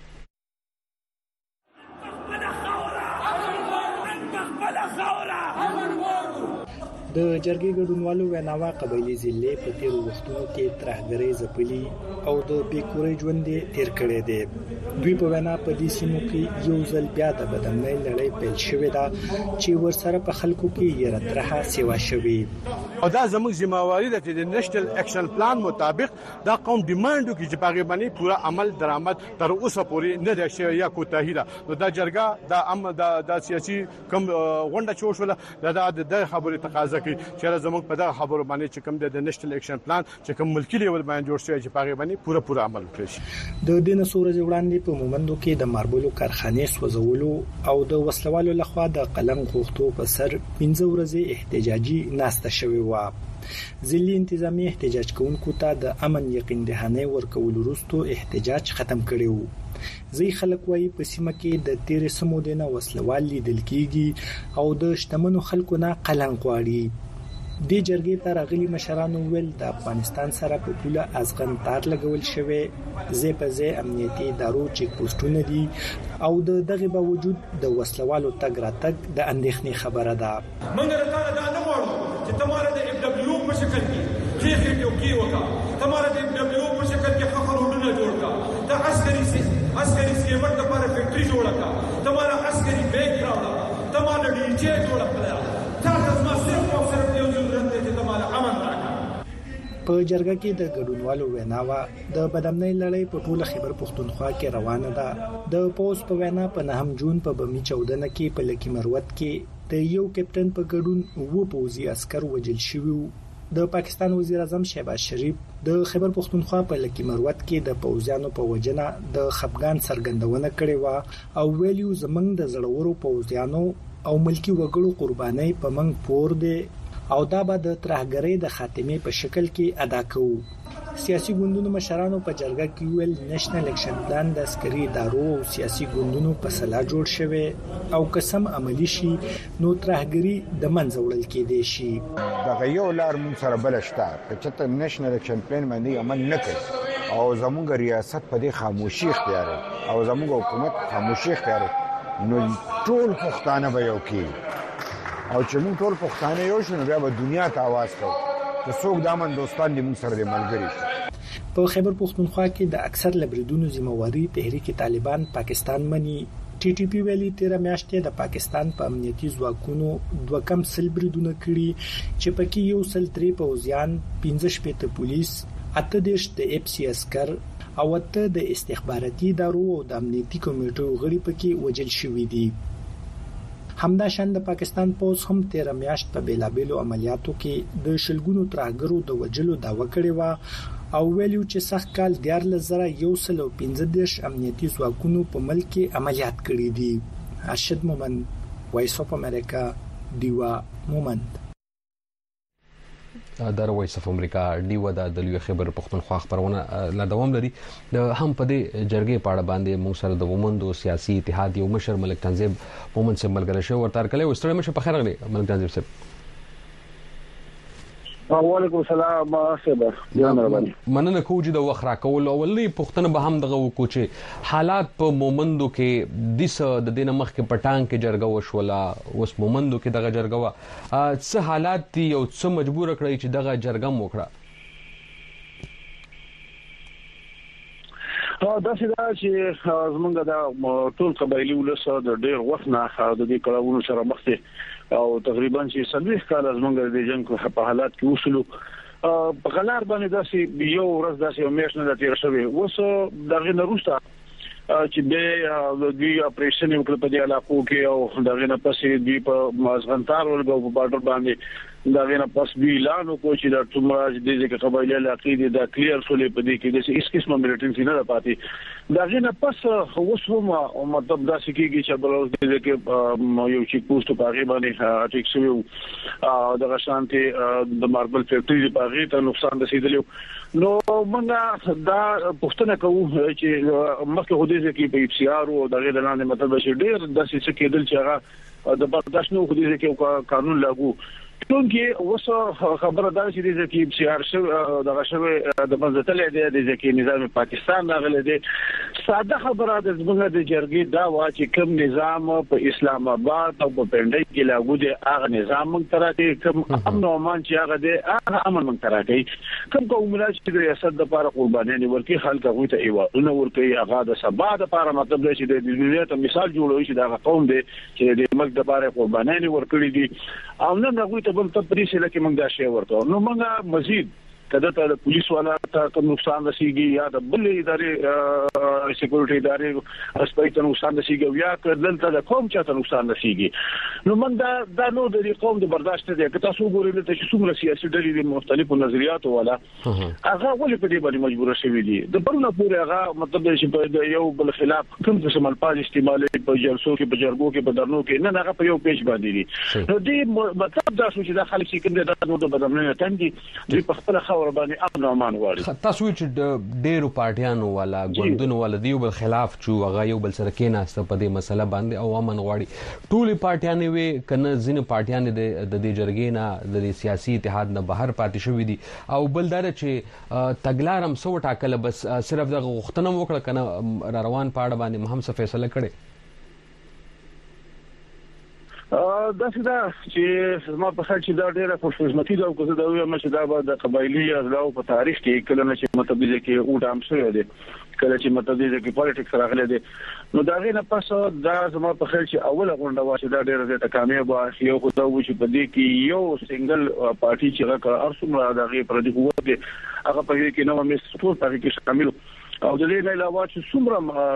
د جرګې ګډونوالو ویناوه قبایلی ضلع په تیر وختونو کې ترهګرۍ ځپلي او د بیکوري ژوند تیر کړی دی. دوی په وینا په دې سیمو کې یو ځل بیا د بدامنۍ لړۍ پیل شوې ده چې ورسره په خلکو کې یره ترها سیوا شوي او دا زموږ ذمہواری ده چې د نېشنل اکشن پلان مطابق دا قوم ډیماند کوي چې پاګې باندې پورا عمل درآمد تر اوسه پورې نه دی شوی یا کوتاهی ده. نو دا جرګه دا ام د سیاسي کم غونډه چوشوله دا د خبرې تقاضا کوي چې زموږ په دغه خبرو باندې چې کوم د نېشنل اکشن پلان چې کوم ملکی لیول باندې جوړ شوی چې پاګې باندې پورا پورا عمل وکړي شي. د دین سورج وړاندې په مومندو کې د ماربلو کارخانه سوزولو او د وسلوالو لخوا د قلم غوښتو په سر پنځه ورځې احتجاجي ناسته شوی و. ځلې انتظامی احتجاج کوونکو ته د امن یقین دهانه ورکول وروسته احتجاج ختم کړي وو. ځای خلک وایي په سیمه کې د تیر سمو دینه وسلوال لیدل کیږي او د شتمنو خلکو نه قلم غواړي. د جرګې ته راغلي مشرانو ویل د افغانستان سره په پوله ازغن تار لګول شوی زی په زی امنیتي ادارو چیک پوسټونه دي او د دغه باوجود د وسلوالو تګ راتګ د اندېښنې خبره ده. موږ راته دا نه وایو چې تمہاره د اف دبليو په شکل کې خېخې کې وکي وکا تمہاره د اف دبليو په شکل کې خخرونه جوړ کا د عسکري سي عسکري سکیمر د لپاره فیکټري جوړ کا تمہاره عسکري بیک راوړه تمہاره ډي جي جوړ کړه تاسو ما صرف او صرف یو ضرورت دی چې تمہاره امن راکړه. په جرګه کې د ګډونوالو ویناوه د بدامنۍ لړۍ په ټوله خیبر پښتونخوا کې روانه ده. د پوس په وینا په نهم جون په بمی چودنه کې په لکی مروت کې د یو کپټن په ګډون وو پوزي عسكر وجل شوی. د پاکستان وزیر اعظم شهباز شریف د خیبر پښتونخوا په لکی مروت کې د پوزیانو په وجنه د خپګان څرګندونه کړې و او ویلیو زمنګ د زړورو پوزیانو او ملکی وګړو قرباني په منګ پور دي او دا به د ترهګرۍ د خاتمې په شکل کې ادا کوو. سیاسي ګوندونو مشرانو په جرګه کې ویل نېشنل اکشن پلان د عسکري ادارو او سیاسي ګوندونو په سلا جوړ شوی او قسم عملی شي نو ترهګري د منځ وړل کېدی شي. دا یو لار مون سره بلشتہ چې نېشنل اکشن پلان باندې عمل نکړي او زموږ ریاست په دې خاموشي اختیار او زموږ حکومت خاموشي اختیار نو ټول پښتانه به یو کی او چې موږ ټول پښتانه یو شو نو بیا به دنیا ته आवाज کوو چې څوک دامن دوستان دې موږ سره دې ملګري. په خیبر پښتونخوا کې د اکثر لبریدونو ذمہواری تحریک طالبان پاکستان منی. ټي ټي پی ویلي تیر میاشتې د پاکستان په امنیتي ځواکونو دوه کم سل بریدونه کړي چې پکې یو سل تری پوزیان پنځه شپږ پولیس اته دیش د اف سی عسكر او اته د استخباراتي ادارو او د امنیتي کمیټو غړي پکې وجل شوي دي. همداشان د پاکستان پولیس هم تیر میاشت په بیلابیلو عملیاتو کې د شلګونو ترهګرو د وجلو داوا کړې و او ویلو چې سخت کال دیار لزره یو سل او پنځه دیش امنیتي ځواکونو په ملک کې عملیات کړي دي. ارشد مومن وایس اف امریکا دیوا مومند. د وایس اف امریکا دیو د لوی خبر پښتونخوا خبرونه لا دوام لري. د هم په دې جرګې پاړه باندې موږ سره د ومندو سیاسي اتحاد یو مشر ملک تنظیم مومن سره ملګری شو ورته کله وستړی مشه په خیر غلي ملک تنظیم سره وعلیکم السلام صاحب مننه کوم چې د وخرا کول اولې پښتنه به هم دغه وکړو چې حالات په مومندو کې د د دینه مخ کې پټان کې جرګه وشولا اوس مومندو کې دغه جرګه څه حالات دي او څه مجبور کړی چې دغه جرګه موکړه دا څه دا چې زمونږ د ټول قبایلی ولسو د ډېر وخت نه د دې کړهونو سره مخ دي او تقریبا چې سلويخ کال زمونږ د جنگ په حالات کې وصلو په غلار باندې داسې یو ورځ داسې یو میاشت نه تیر شوی وسو دغه نروسته چې به د دې اپریشن یو کړ په دې علاقو کې او دغه نه پسې دی په مازغنتار ولګو په بارډر باندې دغه نه پس وی اعلان وکړ چې د ټومراج د دې کې قبایلی علاقې دي د کلیر سولې په دې کې د هیڅ قسمه ملټری نه پاتې دغه نه پس وسوم او مطلب دا سکیږي چې بل اوس دې کې یو چیک پوسټ په هغه باندې اټیک شوی او د شانتي د ماربل فیکټری په هغه ته نقصان رسیدلی نو موږ دا پښتنه کوو چې مخکې هدیزه کې په سی آر او دغه لاندې مطلب چې ډېر د څه کېدل چې هغه د برداشت نو هدیزه کې قانون لاګو ټونګي وسو خبره دا چې د ځکه سی آر شو دغه شوی د منځتلې د ځکه نظام پاکستان راغلی دی ساده خبره د زموږ د جرګې دا وا چې کوم نظام په اسلام آباد او په پندای کې لاګو دی هغه نظام موږ تراته کوم امن او امان چې هغه دی هغه امن موږ تراته کوم قومونه چې د ریاست لپاره قرباني ورکړي خلک هغه ته ایوادونه ورکړي هغه د سبا لپاره مطلب دی چې د دنیا ته مثال جوړوي چې دا قوم دی چې د ملک لپاره قرباني ورکړي دي او نن هغه ته بل ته پریسه لکه موږ دا شی ورته نو موږ مزید کله ته د پولیس والا ته کوم نقصان رسیږي یا د بل ادارې سکیورټي ادارې اسپایته نقصان رسیږي یا کله ته د قوم چاته نقصان رسیږي نو موږ دا د نو د قوم د برداشت دي که تاسو ګورئ ته چې څومره سیاسي ډلې د مختلفو نظریاتو والا هغه ولې په دې باندې مجبور شوي دي د پرونه پورې هغه مطلب چې په یو بل خلاف کوم قسم الفاظ استعمالي په جلسو کې په جرګو کې په درنو کې نه هغه په یو پیج باندې دي نو دې مطلب دا چې د خلک چې کوم د نو د بدلنه تندي د په خپل خبر باندې امن او امان غواړي تاسو چې ډېرو پارټیانو والا ګوندونو والا دیو بل خلاف چې هغه یو بل سره کې ناسته په دې مسله باندې او امن غواړي ټول پارټیانې وي کنه ځینې پارټیانې د دې جرګې نه د سیاسي اتحاد نه بهر پاتې شوې دي او بل دا چې تګلارم سو ټاکل بس صرف د غوښتنه وکړه کنه را روان پاړه باندې هم څه فیصله کړي دا څه دا چې ما په خاطر چې دا ډیره خوشقسمتي ده او که دا وي چې دا به د قبایلی ازلاو په تاریخ کې کله نه چې مطلب دې کې اوټام شوی دی کله چې مطلب دې کې پالیټکس راغلی دی نو دا غي نه پس دا زما په خاطر چې اوله غونډه وا چې دا ډیره زیاته کامیاب یو خو دا و چې په دې کې یو سنگل پارټي چې راکړه ارسوم دا غي پر دې قوت هغه په دې کې نو مې ټول پارټي کې شامل او د دې نه علاوه چې څومره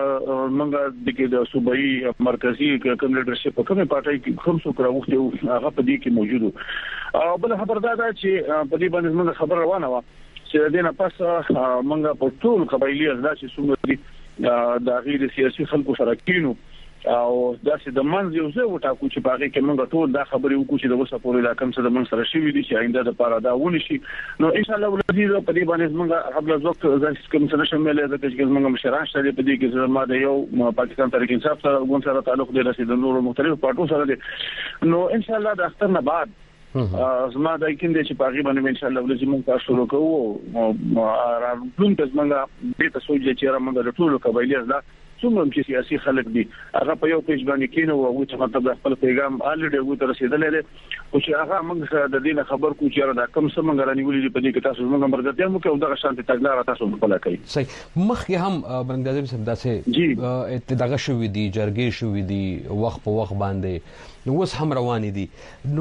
موږ د کې د صوبایي مرکزی کوم لیډرشپ په کومه پارټي کې کوم څوک راوخته هغه په دې کې موجود او بل خبردار ده چې په دې باندې موږ خبر روانه و چې د دې نه پس موږ په ټول قبایلی ازدا چې څومره د غیر سیاسي خلکو سره کینو او داسې د منځ یو څه وټاکو چې باغې کې موږ ټول دا خبرې وکړو چې د وسه پورې دا کم څه د من سره شوی دي چې آینده د پاره دا ونی شي نو ان شاء الله ولدي په دې باندې موږ قبل از وخت ځکه کوم څه نشم ملي د چې موږ مشران شته په دې کې زما د یو پاکستان تحریک انصاف سره ګون سره تعلق دی رسید نور مختلف پارټو سره دي نو ان شاء الله د اختر نه بعد زما د کیند چې باغې باندې ان شاء الله ولې موږ تاسو شروع کوو او راځون چې موږ دې ته سوچ چې موږ د ټولو قبایلی ازدا څومره چې سیاسي خلک دي هغه په یو پیج باندې کینو او چې مطلب خپل پیغام الډي وو تر رسیدلې ده او چې هغه موږ سره د دې خبر کو چې دا کم څه موږ رانیولې په دې کې تاسو موږ مرګتیا مو کې او دغه شانتي تګلار تاسو په پلا کوي صحیح مخکې هم برنګدازي صاحب داسې اتداغه شوې دي جرګې شوې دي وخت په وخت باندې نو اوس هم روان دي نو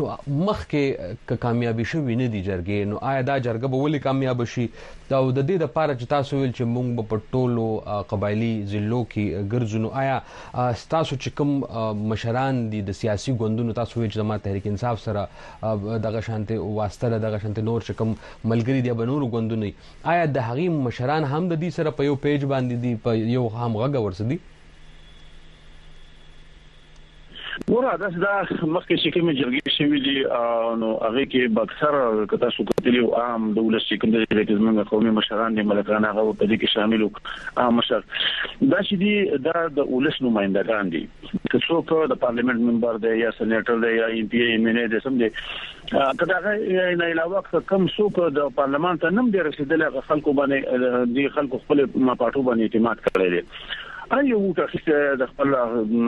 مخکې کامیابی شوې نه دي جرګې نو آیا دا جرګه به ولې کامیاب شي دا د دې لپاره چې تاسو ویل چې موږ په ټولو قبایلی ضلعو کې ګرځو آیا تاسو چې کوم مشران دي د سیاسي ګوندونو تاسو ویل چې جماعت تحریک انصاف سره دغه شانتي واسطه دغه شانتي نور چې کوم ملګری دي بنور ګوندونو آیا د هغې مشران هم د دې سره په یو پیج باندې دي په یو هم غږ ورسدي ورا دا مخکې چې کومې جرګې شوې دي نو هغه کې باکثر کته شو کتلی او عام دولت چې کوم د زمونږ قومي مشران دي ملکان هغه په دې کې شامل او عام مشر دا چې دي دا د ولس نمائندگان دي که څوک د پارلیمنت ممبر دی یا سېنیټر دی یا ایم پی ای ایم ان ای دی سم دي کدا نه علاوه کوم څوک د پارلمان ته نم دی رسیدل خلکو باندې دي خلکو خپل ما پټو باندې اعتماد کړی دي ايو چې د خپل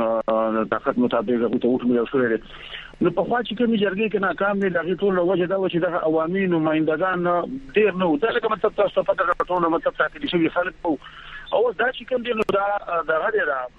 طاقت مطابق هغه ته وټ مې شوې ده نو په خوا چې کومې جرګې کې ناکام دي دغه ټول وجه دا و چې د عوامي نمائندگان ډیر نه وته لکه مطلب تاسو په دغه ټول مطلب ټاکلي شوی خلک وو او دا چې کوم دي نو دا دغه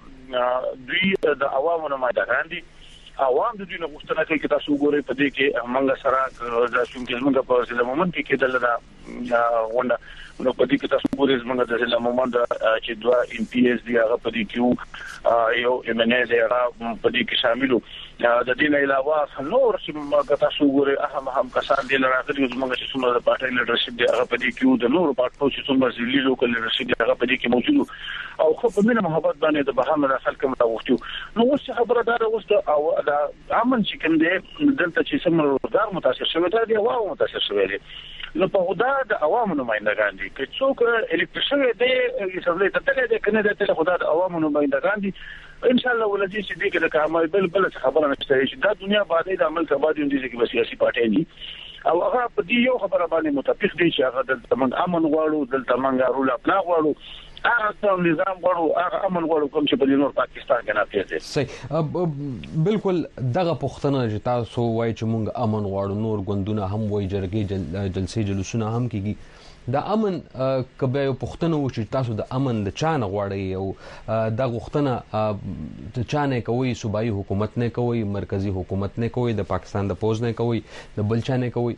دا دوی د عوامو نمائندگان دي عوام د دوی نه غوښتنه کوي چې تاسو وګورئ په دې کې منګه سره د شومکې منګه په ځل مومن کې کېدل دا ونده نو په دې کې تاسو وګورئ منګه د ځل مومن چې دوا ام پی ایس دی هغه په دې کې یو ام ان ای دی هغه په دې کې شاملو د دې نه علاوه نور چې تاسو وګورئ اهم اهم کسان دي راغلي زموږ چې څومره د پارټي لیډرشپ دی هغه په دې کې د نور پارټو چې څومره ځلي لوکل لیډرشپ دی هغه په دې کې موجود او خو په مینه محبت باندې د بهامه خلک متوختو نو اوس خبره دا اوس د امن چې کوم دی دلته چې څومره روزګار متاثر شوی دی او عوام متاثر شوی دي نو په خدا د عوامو نمائندگان دي چې څوک الکتریشن دی اسمبلی ته تللی دی کنه د خدا د عوامو نمائندگان دي ان شاء الله ولدي چې دې کې د کامل بل بل خبره نشته چې دا دنیا باندې د عمل کبادي دي چې سیاسي پارټي دي او هغه په دې یو خبره باندې متفق دي چې هغه د امن غواړو دلته منګه رول خپل غواړو هغه نظام غواړو هغه امن غواړو کوم چې په نور پاکستان کې نافذ دي صحیح بالکل دغه پښتنه چې تاسو وایي چې موږ امن غواړو نور غوندونه هم وایي جرګې جلسې جلوسونه هم کیږي د امن کبه یو پښتنه و چې تاسو د امن د چانه غواړي او د غوښتنه د چانه کوي صوبایي حکومت نه کوي مرکزی حکومت نه کوي د پاکستان د پوز نه کوي د بل چانه کوي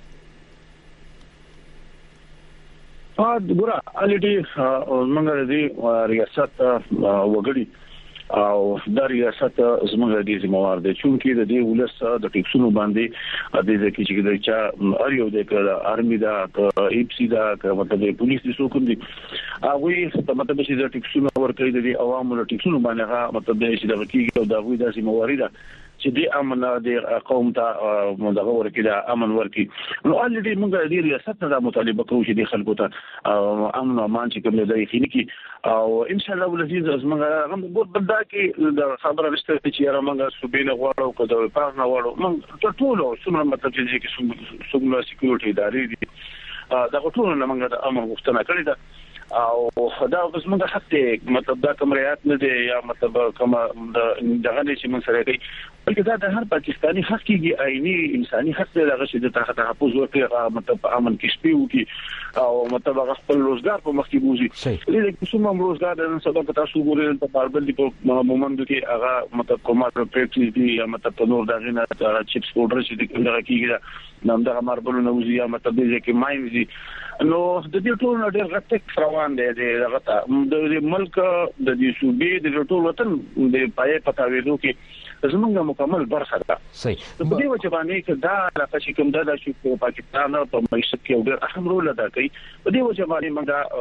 ا ګورا الټي منګر دي ریاست وګړي او د ریاست زموږ د ذمہوار دي چې د دې ولس د ټیکسونو باندې د دې کې چې د چا اړیو د ارمي دا ای پی سی دا مطلب د پولیس د سوکم دي هغه په مطلب چې د ټیکسونو ورکړي د عوامو د ټیکسونو باندې هغه مطلب چې د کیږي او د غوي د ذمہوار ده چې د امن د قوم ته مدغه ورکړي د امن ورکړي نو الټي موږ د ریاست د مطالبه کوو چې د خلکو ته امن او امان چې کوم دی خینکی او ان شاء الله ولزیز زموږ هم بل کې د خبره نشته چې را موږ صوبینه غواړو کو د پاک نه غواړو موږ ټول څومره مطلب چې کې څومره سکیورټي ادارې دي دا ټول نه موږ د امن غوښتنه کړې ده او خدا اوس موږ حتی مطلب دا کمریات نه دی یا مطلب کوم دغه چې موږ سره کوي بلکې دا د هر پاکستانی حق کېږي آئینی انساني حق دی دغه چې د تحت تحفظ ورکړي مطلب امن کې شپې وکي او مطلب خپل روزګار په مخ کې بوزي دې کې څومره روزګار د سبا تاسو ګورئ په باربل دی په مومند کې هغه مطلب کومه پریکټیس دی یا مطلب نور دغه نه چپس پاوډر چې دغه کېږي نام دغه ماربل نو وزي یا مطلب دې کې ماين دي نو د دې ټول ډېر غټک روان دي دغه د ملک د دې صوبې د ټول وطن د پای پتاوېدو کې زمونږه مکمل برخه ده صحیح په دې وجه باندې چې دا علاقه چې کوم دا چې پاکستان په معیشت کې ډېر اهم رول ادا کوي په دې وجه باندې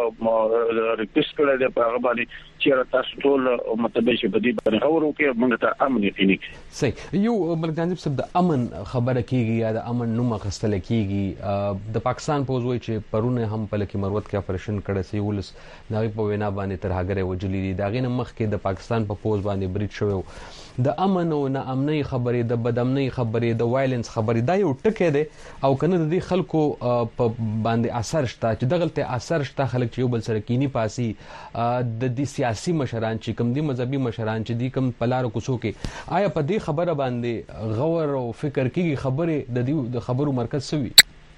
موږ ریکوست کړی دی په هغه باندې چې تاسو ټول مطلب چې په دې باندې اورو کې موږ ته امن یقیني صحیح یو ملک جانب صاحب د امن خبره کیږي یا د امن نوم غستل کیږي د پاکستان پوزوي چې پرونه هم په لکه مروت کې اپریشن کړی سی ولس نوې په وینا باندې تر هغه وجلی دي دا غینه مخ کې د پاکستان په پوز باندې بریټ شوی د امن او نه امني خبرې د بدامنۍ خبرې د وایلنس خبرې دا یو ټکی دی او کنه د دې خلکو په باندې اثر شته چې دغه ته اثر شته خلک چې یو بل سره کینی پاسي د دې سیاسي مشران چې کوم دي مذهبي مشران چې دي کوم پلار کوڅو کې آیا په دې خبره باندې غور او فکر کیږي خبره د دې د خبرو مرکز سوي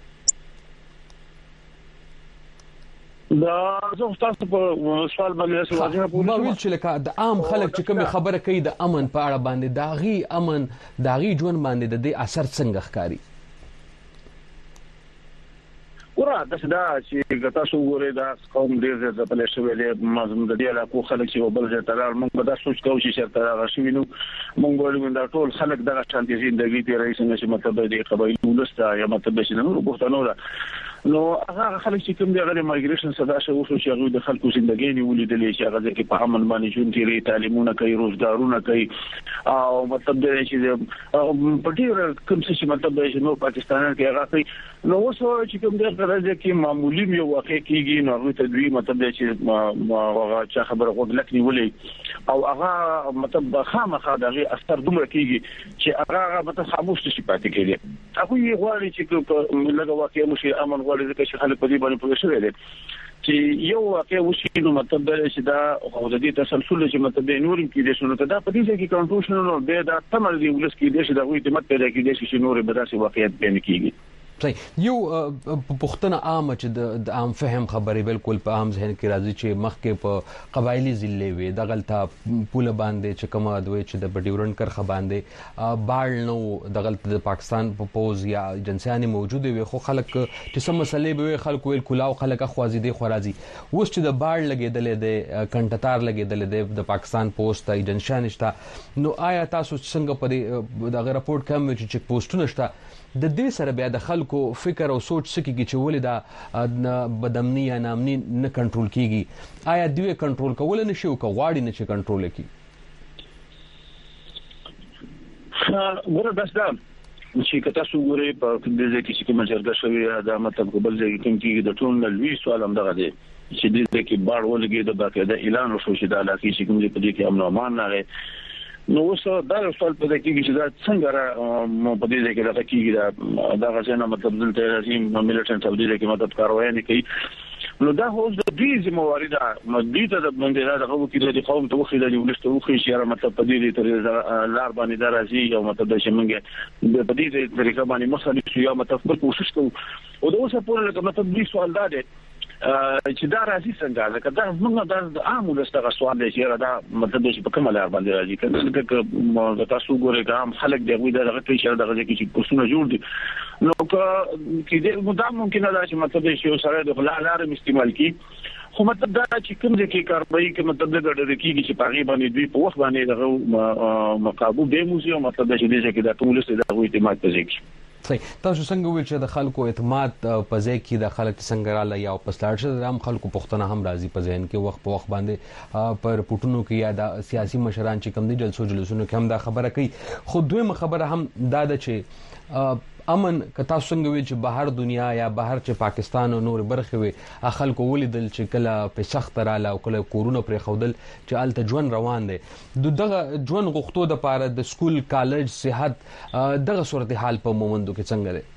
دا زه تاسو په سوال باندې واضح پوښتنه ما ویل چې لکه د عام خلک چې کوم خبره کوي د امن په اړه باندې داغي امن داغي ژوند باندې د دې اثر څنګه ښکاري ورا د صدا چې تاسو وګورئ دا قوم ډیر زیات په لښوي له مازم د دې علاقو خلک چې وبل ځای تلل موږ به دا سوچ کوو چې شرط راغشي نو موږ ولې دا ټول خلک دغه شانتي زندګي تیرې څنګه چې مطلب دې قبایل ولسته یا مطلب چې نور پښتنو دا نو هغه خلک چې کوم دی غیر مایګریشن صدا شو چې هغه د خلکو ژوندۍ ولیدلې چې هغه کې په امن باندې ژوند کوي تعلیمونه کوي روزګارونه کوي او مطلب دی چې په ډیر کوم څه چې مطلب دی چې نو پاکستان کې هغه کوي نو اوس چې کوم دی غواړي چې معمولی یو واقع کیږي نو هغه تدوی مطلب دی چې هغه چې خبره غوډلک نیولې او هغه مطلب خامخا دغه اثر دومره کیږي چې هغه مطلب خاموش شي پاتې کیږي هغه یې غواړي چې لږه واقع مو شي امن غواړي چې خلک په دې باندې پوه شي دي چې یو واقع وشي نو مطلب دا چې دا خو د دې تسلسل چې مطلب نورم کې دي شنو ته دا په دې کې کنټرول نو به دا تمر دی ولس کې دي چې دا وي ته مت پیدا کې دي چې نور به داسې واقعیت بین کیږي صحیح یو پښتنه عام چې د عام فهم خبرې بالکل په عام ذهن کې راځي چې مخکې په قبایلی ضلع وي د غلطه پوله باندې چې کومه دوی چې د ډیورنډ کرخه باندې باړ نو د غلطه د پاکستان په پوز یا جنسياني موجود وي خو خلک چې سم مسلې به خلک ویل کلاو خلک خوازي دي خورازي اوس چې د باړ لګیدلې د کنټتار لګیدلې د پاکستان پوسټ ته جنسيان شته نو آیا تاسو څنګه په د راپورټ کوم چې چک پوسټونه شته د دې سره بیا د خلکو فکر او سوچ سکیږي چې ولې دا بدامنی یا نامنی نه کنټرول کیږي آیا دوی کنټرول کول نه شي او کواړي نه شي کنټرول کی ګوره بس دا چې کته سو ګوره په دې کې چې کوم جرګه شوی دا مطلب قبل ځای کوم کې د ټول نلوي سوال هم دغه دی چې دې کې باړ ولګي د باقاعده اعلان وشو چې د علاقې چې کوم دې په دې کې امن او امان نه نو اوس دا سوال په دې کې چې دا څنګه را په دې کې دا کېږي دا غزنه مطلب دلته راځي ملټنټ او دې کې مدد کاروي نه کوي نو دا هوس د دې ذمہواری ده مدې ته د باندې دا هغه کې د قوم ته وخی د ولست وخی شي مطلب په دې تر لار باندې دا راځي او مطلب د شمنګ په دې طریقه باندې مسلې شو یا مطلب په کوشش کوو او دا اوسه په لکه مطلب دې سوال دا دی چې دا راځي څنګه ځکه دا موږ د عام ولستغه سوال دی چې دا مطلب چې په کومه لار باندې راځي کله تاسو ګورئ کوم خلک دی دا دغه کې دغه کې چې کوڅونه جوړ دي نو کې دې مدام ممکن دا چې مطلب چې سره د غلا لار استعمال کی خو مطلب دا چې کوم ځکه کاربای کې مطلب د ګډه کېږي چې پاغي باندې دوی په وخت باندې دغه مقابو به موزیو مطلب چې دې چې دا ټول څه د اعتماد پځي صحیح تاسو څنګه ویل چې د خلکو اعتماد په ځای کې د خلک څنګه رااله یا په سلاړ شه د عام خلکو پښتنه هم راضي په ځین کې وخت په وخت باندې پر پټونو کې یا د سیاسي مشران چې کم دي جلسو جلسونو کې هم دا خبره کوي خو دوی خبره هم دا ده چې امن که تاسو څنګه وی چې بهر دنیا یا بهر چې پاکستان او نور برخه وي خلکو ولیدل چې کله په سخت رااله او کله کورونه پر خودل چې الته ژوند روان دي دغه ژوند غوښتو د پاره د سکول کالج صحت دغه صورتحال په مومندو کې څنګه ده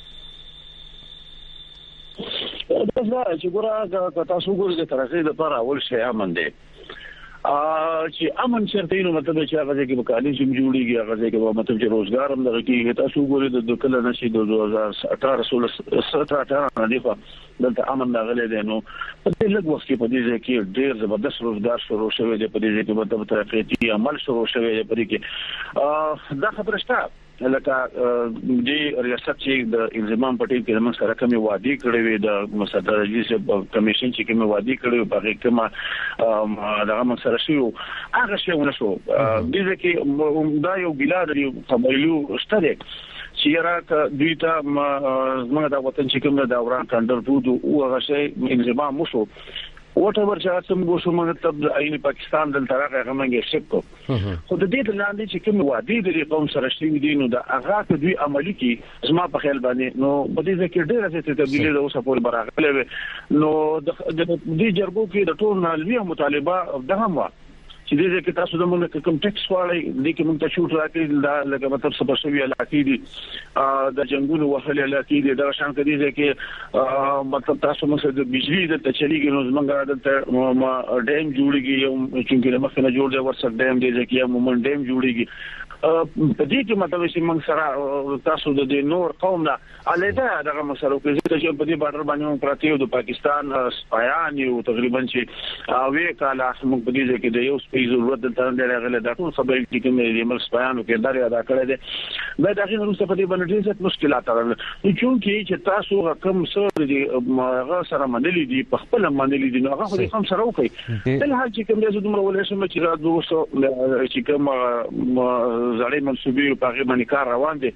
دا چې ګوره تاسو ګورئ د ترخیص لپاره اول شی امن دی چې امن شرط نو مطلب چې هغه کې وکالي چې جوړیږي هغه کې مطلب چې روزګار هم دغه کې تاسو ګورئ د کله نشي د دوه هزار اټھارہ سولہ نه دی په دلته امن راغلی دی نو په دې لږ وخت کې په دې کې ډېر زبردست روزګار شروع شوی دی په دې کې مطلب ترقیتي عمل شروع شوی دی په دې کې دا خبره شته لکه د ریاست چې د انضمام پټي کې موږ سره کومه وادي کړې وي د مصدر رئیس کمیشن چې کومه وادي کړې په هغه کومه دغه موږ سره شو هغه شی ونه شو د دې کې دا یو بلاد دی قبایلو ستاره چې راک دوی ته موږ د وطن چې کومه د اوران کندر بودو او هغه شی انضمام وشو وټور چې سم ګوښه مطلب د عین پاکستان د طرفه غمنګ شپ کو خو د دې لاندې چې کوم وادي د قوم سره شوی دي نو د هغه ته دوی عملی کی زما په خیال باندې نو په دې ځکه ډېر څه تبدیلی د اوسه پور براغله نو د دې جرګو کې د ټول نالوی مطالبه ده هم چې دې کې تاسو د موږ کوم ټیکس واړی د کوم ته شوټ راکې دا لکه مطلب سبا شوی علاقې دي د جنگونو وهلې علاقې دي دا شان کې دي چې مطلب تاسو موږ د بجلی د تچلیږي نو زمونږ د ډیم جوړیږي یو چې مخکنه جوړ دی ورسره ډیم دی چې موږ ډیم جوړیږي په دې کې مطلب چې موږ سره تاسو د نور قوم نه الیدا دغه مسلو کې چې په دې بارډر باندې پراته د پاکستان سپایان یو تقریبا چې اوې کاله موږ په دې کې د یو سپي ضرورت د ترن دی راغله دا ټول خبرې چې کوم د مل سپایانو کې داري ادا کړی دی دا دغه نو څه په دې باندې ډېر مشکلات راغلي چې چې تاسو کوم څه دي هغه سره منلي دي په خپل منلي دي هغه خو هم سره وکړي تل حال چې کوم د دومره ولې سم چې راځو چې کوم زړې منسوبي په هغه باندې کار روان دي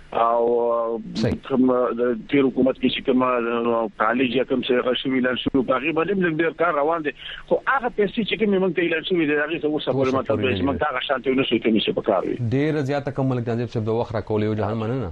او کوم د تیر حکومت کې چې کوم کالج یا کوم څه غشوي لار شو باغی باندې موږ ډیر کار روان دي خو هغه پیسې چې کوم موږ ته لار شوی دي هغه څه وسه په ماته به موږ دا شانتي نه شو کوم څه پکار وي ډیر زیاته کوم ملک جانب څخه د وخت را کولې او جهان مننه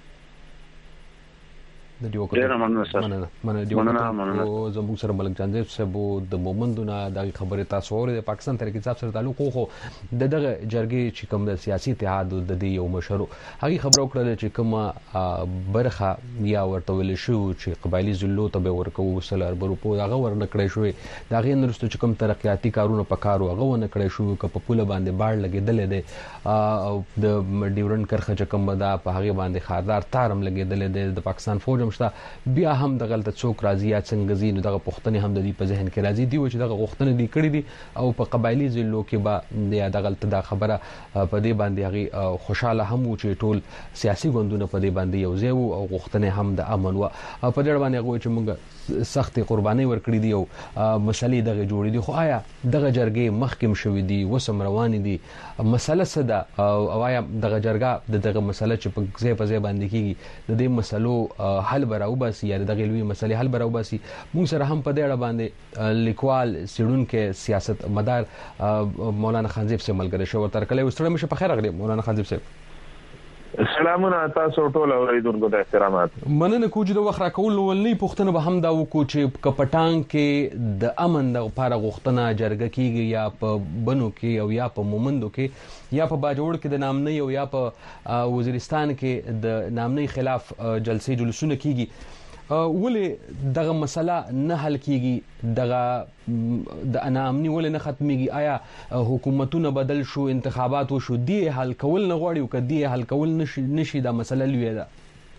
د دیو کو مننه مننه دیو کو زموږ سره ملک جانب صاحب د مومندونه د خبره تاسو اورئ د پاکستان تحریک انصاف سره تعلق خو د دغه جرګې چې کوم د سیاسي اتحاد د دې یو مشرو هغه خبرو کړل چې کوم برخه یا ورته ویل شو چې قبایلی ذلو ته به ورکو وسلر برپو هغه ورنکړې شوې دا غي نرسته چې کوم ترقیاتي کارونه پکارو هغه ونکړې شو ک په پوله باندې باړ لګیدل دي د ډیورن کرخه چې کوم دا په هغه باندې خاردار تارم لګیدل دي د پاکستان فوج مشته بیا هم د غلطه څوک راځي یا څنګه زین دغه پښتنې هم د دې په ذهن کې راځي دی چې دغه غوښتنه دي کړې دي او په قبایلی ذلو کې به د د غلطه د خبره په دې باندې هغه خوشاله هم چې ټول سیاسي ګوندونه په دې باندې یو ځای او غوښتنه هم د امن و په دې باندې هغه چې موږ سخت قرباني ورکړې دي او مسلې دغه جوړې دي خو آیا دغه جرګې مخکم شوې دي وسم روان دي مسله صدا او آیا دغه جرګه دغه مسله چې په ځای په ځای باندې کیږي د دې مسلو حل براو باسي یا دغه لوی مسلې حل براو باسي موږ سره هم په دې اړه باندې لیکوال سیډونکو سیاست مدار مولانا خانزیب سے ملګری شو تر کله وستړم شه په خیر غلي مولانا خانزیب سے سلامونه تاسو ټول اوریدونکو ته احترامات مننه کوم د وخت راکول ولني پښتنه به هم دا وکړو چې کپټان کې د امن د لپاره غوښتنه جرګه کیږي یا په بنو کې او یا په مومندو کې یا په باجوړ کې د نامنۍ او یا په وزیرستان کې د نامنۍ خلاف جلسې جلوسونه کیږي ولې دغه مسله نه حل کیږي دغه د انامني ولې نه ختميږي آیا حکومتونه بدل شو انتخابات وشو دی حل کول نه غواړي او کدی حل کول نشي نشي دا مسله لوي ده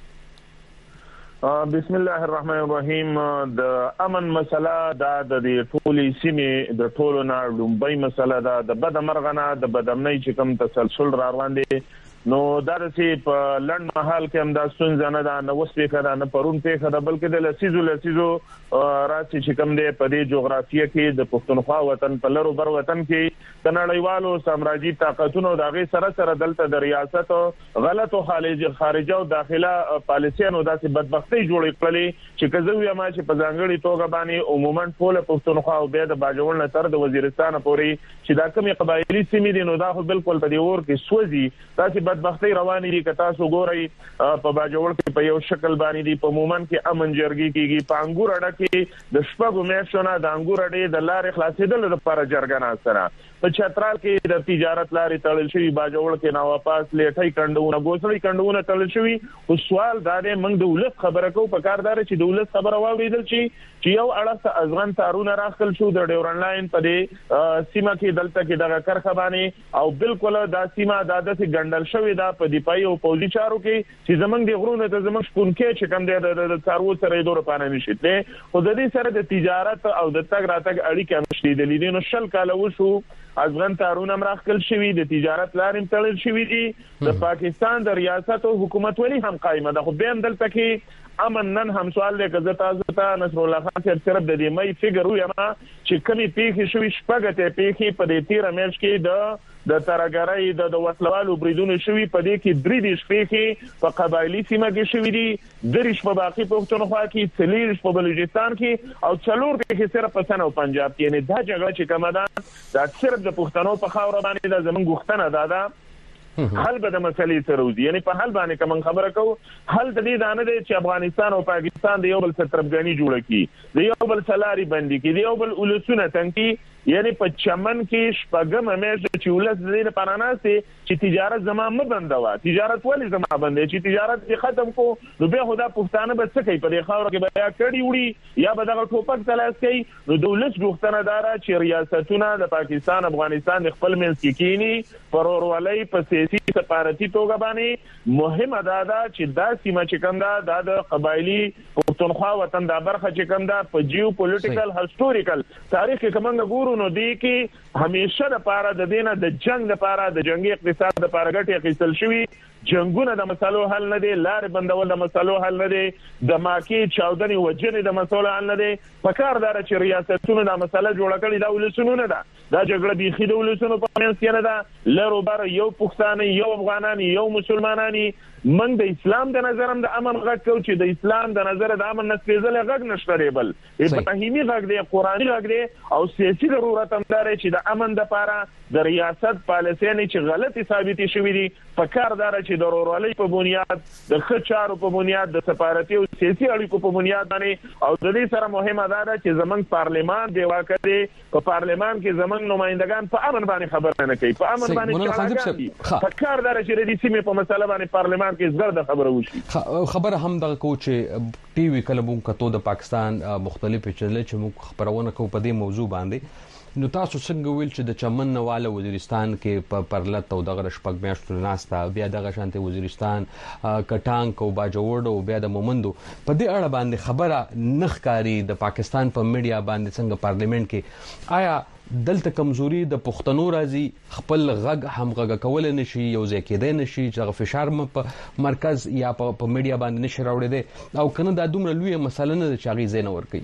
بسم الله الرحمن الرحیم د امن مسله دا د ټولي سیمې د ټولو نه لومبۍ مسله ده د بد مرغنه د بدامنۍ چې کوم تسلسل را روان دي نو درسي په لړن محل کې هم دا ستونزه نه ده نو وسې کړه نه پرون په خبره بلکې د لسیزو لسیزو راځي چې کوم دی په دې جغرافیه کې د پښتونخوا وطن په لرو بر وطن کې کناړیوالو سامراجي طاقتونو د غي سره سره دلته د ریاست غلط او خارجي خارجه او داخله پالیسیانو داسې بدبختی جوړې کړلې چې کزویا ما چې په ځانګړي توګه باندې عموما ټول پښتونخوا او به د باجوړ نه تر د وزیرستان پورې چې دا کومي قبایلی سیمې دي نو دا خو بالکل په دې ور کې سوځي داسې بدبختی روانې دي که تاسو ګورئ په باجوړ کې په یو شکل باندې دي په مومن کې امن جرګي کېږي په انګور اډه کې د شپږو میاشتو نه د انګور اډې د لارې خلاصېدل لپاره جرګه ناستره په چترال کې د تجارت لارې تړل شوی باجوړ کې نو واپس لیټي کندونه ګوسړي کندونه تړل شوی او سوال دا دی موږ د ولس خبره کو په کاردار چې د ولس خبره واوریدل شي چې یو اړه ازغن تارونه راخل شو د ډیورن لاین په دې سیمه کې دلته کې دغه کرخه باندې او بالکل دا سیمه د داسې ګندل شوی دا په دیپای او پولیس چارو کې چې زمنګ د غرونو ته زمنګ شپون کې چې کوم د څارو سره دوه پانه نشي ته خو د دې سره د تجارت او د تګ راتګ اړیکې نشي د لیدینو شل کاله وشو ازغن تارونه مراخل شوی د تجارت لارې تړل شوی دي د پاکستان د ریاست او حکومت ولی هم قائمه ده خو بیم دلته کې امن نن هم سوال دی که زه تاسو ته نصر الله خان صاحب صرف د دې مې فګر وایم چې کمی پیښې شوې شپږه پیښې په دې تیر میاشت کې د د ترګرای د وسلوالو بریدونو شوی په دې کې درې د شپې کې په قبایلی سیمه کې شوی دي درش په باقي پښتونخوا کې څلور په بلوچستان کې او څلور کې صرف په سن او پنجاب کې نه دا جګړه چې کومه ده دا صرف د پښتنو په خاور باندې د زمون غوښتنه ده دا حل به د مسلې سره وځي یعنی په حل باندې کوم خبره کو حل د دې دانه دی چې افغانستان او پاکستان د یو بل سره تربګنی جوړ کړي د یو بل سلاري بندي کړي د یو بل ولسونه تنګي یعنی په چمن کې شپږم مېشه چې ولس دې په پراناسي چې تجارت زما م بندوا تجارت ولې زما بندې چې تجارت ختم کو نو به خدا پښتانه به څه کوي په دې خاور کې بیا کړي وړي یا به دغه ټوپک تلاش کوي نو دولت غوښتنه دارا چې ریاستونه د پاکستان افغانستان خپل منځ کې کینی پرورولۍ په سیاسي سفارتي توګه باندې مهمه ده چې دا سیمه چې کوم ده د قبایلی پښتونخوا وطن د برخه چې کوم ده په جیو پولیټیکل هیستوریکل تاریخ کې کومه ګورو نو دی کې همیشه د پاره د دینه د جنگ د پاره د جنگي اقتصاد د پاره ګټي اخیستل شوی جنگونه د مسلو حل نه دي، لارې بندول د مسلو حل نه دي، د ماکي چاودنې وجنې د مسلو حل نه دي. پکار دار چې ریاستونو د مسله جوړ کړي دا ولسونو نه ده، دا جګړه بيخي د ولسونو په منځ کې نه ده. لرو بر یو پښتانه یو افغانان یو مسلمانانی من د اسلام د نظرم د امن غږ کو چې د اسلام د نظر د امن نسبیزل غږ نشته ریبل ابراهیمی غږ دی، قرآنی غږ دی او سیاسي ضرورت هم لري چې د امن د لپاره د ریاست پالیسي نه چې غلطي ثابتې شوې دي په کار دار چې د ورورولۍ په بنیاد د خچارو په بنیاد د سفارتي او سیاسي اړیکو په بنیاد باندې او د دې سره مهمه ده چې زمنګ پارلمان دی واکړي په پارلمان کې زمنګ نمائندگان په امن باندې خبره نه کوي، په امن باندې په کار دار چې د دې سیمې په مسله باندې پارلمان کې زړه د خبره وشي. خبره هم د کوچ ټي وی کله مونږ کتو د پاکستان مختلف چینل چې موږ خبرونه کوو په دې موضوع باندې، نو تاسو څنګه ویل چې د چمن نواله وزیرستان کې په پرلط او دغه شپږ میاشتو ناستا بیا دغه شانته وزیرستان کټانګ او باجوړ او بیا د مومندو په دې اړه باندې خبره نخکاری د پاکستان په میډیا باندې څنګه پارلیمنت کې آیا دلته کمزوري د پښتنو راځي خپل غږ هم غږ کول نشي یو ځکه دی نشي چې فشار م په مرکز یا په میډیا باندې نشي راوړي دي او کنه د دومره لوی مسله نه چې هغه زین ور کوي.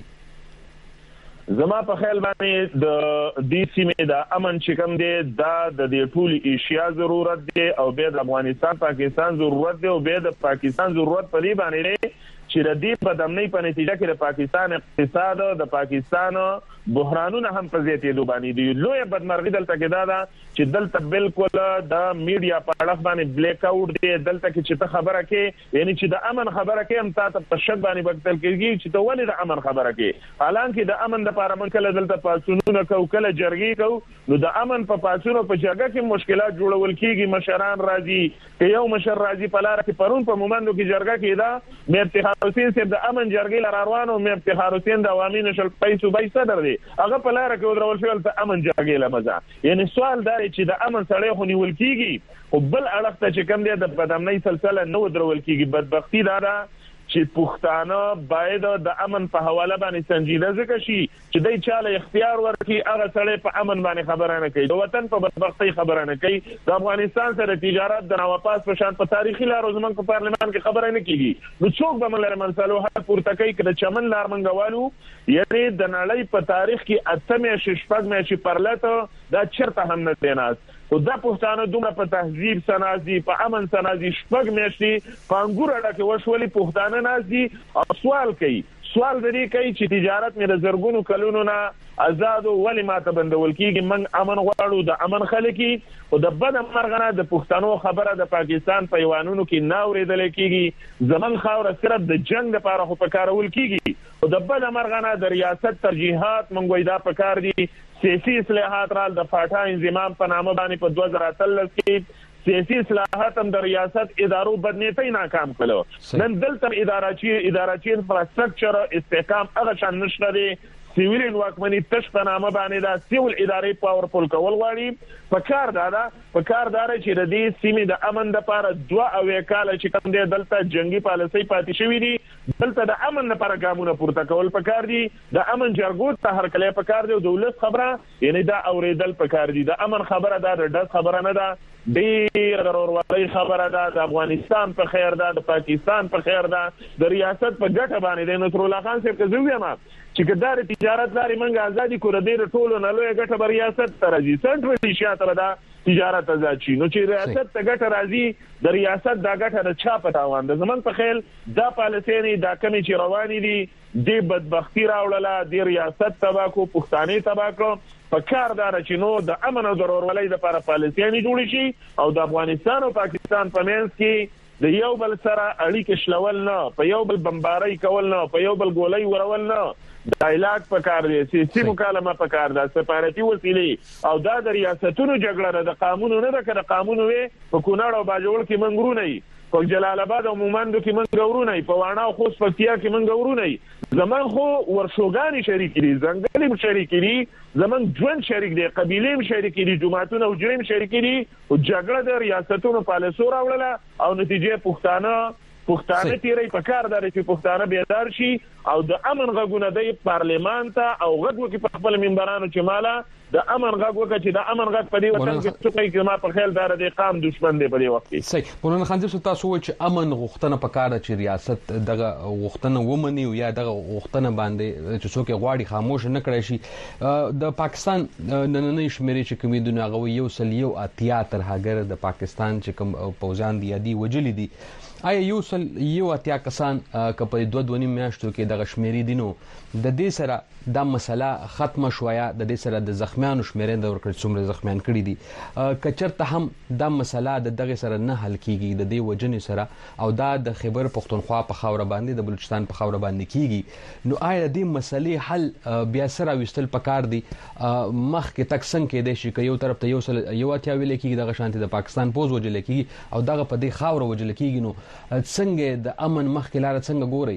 زما په خیال باندې د دې سیمې د امن چې کوم دی دا د دې ټول ایشیا ضرورت دی او به د افغانستان پاکستان ضرورت دی او به د پاکستان ضرورت پرې باندې چې د دې په دمنۍ په نتیجه کې د پاکستان اقتصاد د پاکستان بحرانونه هم په زیاتېدو باندې دي. لوی بدمرغي دلته کې دا ده چې دلته بالکل د میډیا په اړه باندې بلیک اوټ دی، دلته کې چې ته خبره کې یعنی چې د امن خبره کې هم تاسو په شک باندې وکړل کېږي چې ته ولې د امن خبره کې، حالانکه د امن لپاره من کله دلته پاسونونه کو کله جرګې کو نو د امن په پاسونو په جګړه کې مشکلات جوړول کېږي، مشران راځي که یو مشر راځي په لار کې پرون په مومندو کې جرګه کې دا مې افتخار حسین صاحب د امن جرګې لار روانو مې افتخار حسین د عوامي نشل پیسو بای صدر دی هغه په لار کې ودرول شو ته امن جرګې لمزه. یعنی سوال دا چې د امن سړی خو نیول کیږي او بل اړخ ته چې کوم دی د بدامنۍ سلسله نو ودرول کیږي. بدبختی دا ده چې پښتانه باید د امن په حواله باندې سنجیده ځکه شي چې دای چاله اختیار ورکړي هغه سړی په امن باندې خبره نه کوي، د وطن په بدبختی خبره نه کوي، د افغانستان سره تجارت د نواپاس په شان په تاریخي لارو زمونږ په پارلمان کې خبره نه کیږي. نو څوک به موږ لپاره مسلو حل پورته کوي کله چمن لار منګوالو یعنی د نړۍ په تاریخ کې اتمه شپږ مې چې پرلته دا چرته هم نه دیناس او دا پښتانه دومره په تهذیب سنازي په امن سنازي شپږ میاشتې په انګور اړه کې وشولي پښتانه نازي او سوال کوي سوال دې کوي چې تجارت مې د زرګونو کلونو نه آزاد ولې ماته بندول کیږي، من امن غواړو د امن خلکي او د بد مرغنه د پښتنو خبره د پاکستان په ایوانونو کې ناوریدل کیږي، زمون خاور صرف د جنگ لپاره خو پکارول کیږي او د بد مرغنه د ریاست ترجیحات منګوي دا پکار دي سیاسي اصلاحات رال د فاټا انضمام په نامه باندې په دوه زره اتلس کې سیاسي اصلاحات هم د ریاست ادارو بدنیتي ناکام کړو. نن دلته ادارچی ادارچی انفراستراکچر استحکام هغه شان نشته دي، سیویل واکمنی تش په نامه باندې دا سیول ادارې پاورفل کول غواړي. په کار دا ده په کار دا چې د دې سیمې د امن لپاره دوه او کال چې کوم دی دلته جنگي پالیسي پاتې شوې دي، دلته د امن لپاره ګامونه پورته کول پکار دي، د امن جرګو ته هر کله پکار دی، دولت خبره یعنی دا اوریدل پکار دي، د امن خبره دا د خبره نه ده، ډیر ضروري خبره ده، د افغانستان په خیر ده، د پاکستان په خیر ده، د ریاست په ګټه باندې د نصر الله خان صاحب کزویم چې کدار تجارت لري منګه ازادي کور دې ټولو نه لوی ګټه بر ریاست ته راځي، سنټرل ایشیا ته دا تجارت آزاد شي نو چې ریاست ته ګټه راځي د ریاست دا ګټه د چا پټاوان د زمون په خیل دا پالیسي نه دا کمی چې رواني دي د بدبختی راوړله د ریاست تباکو پښتانه تباکو په کار دار چې نو د امن او ضرورولۍ لپاره پالیسي نه جوړ شي او د افغانستان او پاکستان په منځ کې د یو بل سره اړیکې شلول نه، په یو بل بمبارۍ کول نه، په یو بل ګولۍ ورول نه، ډایلاګ پکار دی، سیاسي مکالمه پکار ده، سفارتي وسیلې او دا د ریاستونو جګړه د قانون نه ده کړه قانون وي په کونړ او باجوړ کې منګرونه په جلال آباد او مومندو کې منګورونه په واڼه او خوست پکتیا کې منګورونه زمون خو ورشوګانی شریک دي، ځنګلي شریک دي، زمون ژوند شریک دي، قبيله شریک دي، جماعتونه او جریم شریک دي او جګړه د ریاستونو پالیسو راوړله او نتیجه پښتانه پښتانه تیری په کار دار چې پښتانه بیدار شي او د امن غږونه د پارلمان ته او غږ وکي په خپل منبرانو چې مالا د امن غږ وکړي چې د امن غږ په دې وطن کې څه کوي چې ما په خیال دار د قام دشمن دی په دې وخت کې. صحیح. مولانا خانزیب صاحب تاسو چې امن غوښتنه په کار چې ریاست دغه غوښتنه ومني او یا دغه غوښتنه باندې چې څوک غواړي خاموش نه کړي شي. د پاکستان نننۍ شمیرې چې کومې دغه یو سل یو اتیا تر هغه د پاکستان چې کوم پوزان دي یادي وجلي دي آیا یو سل یو اتیا کسان کپه دوه دوه نیم میاشتو کې د شمیرې دینو د دې سره د مسله ختمه شویا د دې سره د زخمیانو شمیرې د ورکړ څومره زخمیان کړي دي کچرته هم د مسله د دغه سره نه حل کیږي د دې وجنې سره او دا د خیبر پختونخوا په خاور باندې د بلوچستان په خاور باندې کیږي نو آیا د دې مسلې حل بیا سره وستل پکار دي مخ کې تک څنګه کې د شي کې یو طرف ته یو سل یو اتیا ویل کیږي د شانتي د پاکستان پوز وجل کیږي او دغه په دې خاور وجل کیږي نو څنګه د امن مخ کې لار څنګه ګوري؟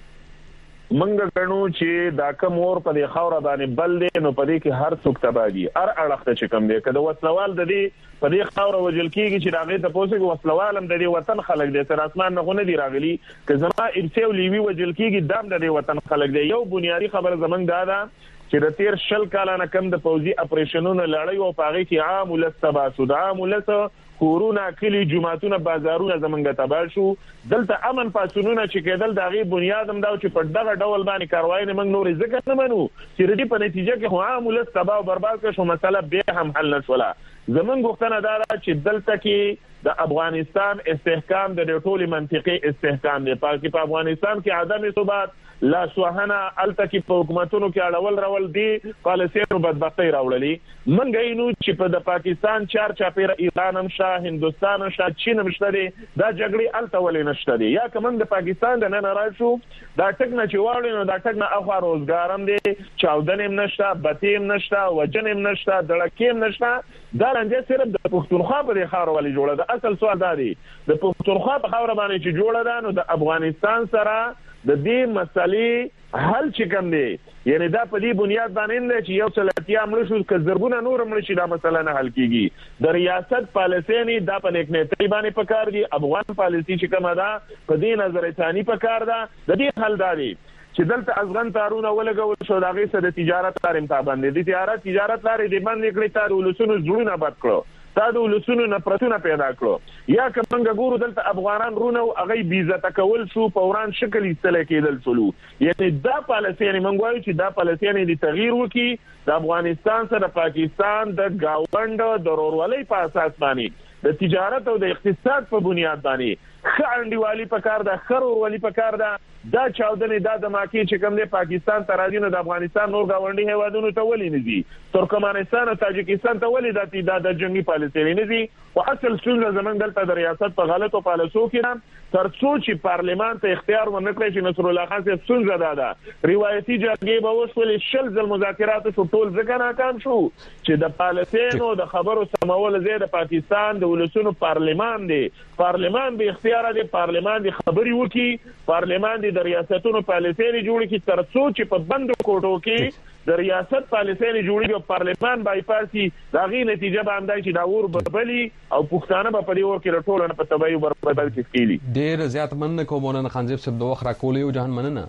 منګه غنو چې دا کوم اور په دې خاور باندې بل دی نو په دې کې هر څوک تبادي هر اړخته چې کم دی کله وسلوال د دې په دې خاور وجل کیږي چې راغې ته پوسې وسلوالم د دې وطن خلک دي تر اسمان نه غونه دی راغلي که زما ارسیو لیوی وجل کیږي دام د دې وطن خلک دی. یو بنیادی خبر زمنګ دا ده چې د تیر شل کالانه کم د پوزي اپریشنونو لړۍ او پاغي کې عام ولستبا سود عام ولس کورونا کلی جمعتونه بازارونه زمونږ تبال شو دلته امن پاسونونه چې کېدل دغه بنیاد هم دا چې په دغه ډول باندې کاروای نه موږ نور ځکه نه منو چې ردی په نتیجه کې هو عامل تباہ او برباد کړ شو مسله به هم حل نشوله. زمونږ غوښتنه دا ده چې دلته کې د افغانستان استحکام د ټولي منطقي استحکام دی پاکي په افغانستان کې عدم ثبات لا سوهنه الته کې په حکومتونو کې اړول راول دي پالیسیانو بدبختي راوړلې. منګ اینو چې په د پاکستان چار چاپیره ایران هم شاه هندستان هم شاه چین هم شته دا جګړې الته ولې نشته دي یا کوم د پاکستان د نن راځو دا ټک نه چې واړي نو دا ټک نه اخوا روزګار هم دي چاودن هم نشته بتیم نشته وجن هم نشته دړکیم نشته دا رنګه صرف د پښتونخوا په خاور ولې جوړه ده. اصل سوال دا دی د پښتونخوا په خاور باندې چې جوړه ده نو د افغانستان سره د دې مسلې حل چې کوم دی یعنی دا په دې بنیاد باندې نه چې یو څلاتیا مړ شو که زرګونه نور مړ شي دا مسله نه حل کیږي. د ریاست پالیسي دا په نیک نیتي باندې پکار دي افغان پالیسي چې کومه ده په دې نظر ثاني پکار ده د دې حل دی چې دلته افغان تارونه ولګول شو دا غي سره د تجارت لارې متابند دي تجارت تجارت لارې د باندې کړی تار ولسونو زړونه بد کړو تا د ولسونو نفرتونه پیدا کړو یا کومنګ ګورو دلته افغانان رونه او هغه بیزه تکول شو فوران شکل ایستل کېدل شلو یعنی دا پالیسي یعنی موږ وایو چې دا پالیسي یعنی د تغییر وکي د افغانستان سره پاکستان د گاوند د ورورولۍ په اساس باندې د تجارت او د اقتصاد په بنیاد باندې خاندیوالی پکار ده خروروالی پکار ده دا چاودنې دا د ماکی چې کوم دی پاکستان ته راځي نو د افغانستان نور گاونډي هیوادونو ته ولې نه دي ترکمنستان او تاجکستان ته ولې د دا د جنگي پالیسي نه دي او اصل څنګه زمونږ دلته د ریاست په غلطو پالیسو کې تر څو چې پارلمان ته اختیار ورنکړي چې نصر الله خان صاحب څنګه دادا روایتي جرګې به وشول شل ځل مذاکرات شو ټول ځکه ناکام شو چې د پالیسینو د خبرو سمول زی د پاکستان د ولسونو پارلمان دی پارلمان به اختیار دی پارلمان دی خبري وکي پارلمان دی د ریاستونو پالیسي جوړ کی تر څو چې په بند کوټو کې د ریاست پالیسي جوړیږي او پارلمان بایپاسي دا غي نتیجه باندې چې دا ور بدلی او پښتانه په دې ور کې رټول نه په تبعي بربدل کې کیلی. ډیر زیات مننه کوم مولانا خانزیب صاحب د وخت را کولې او جهان مننه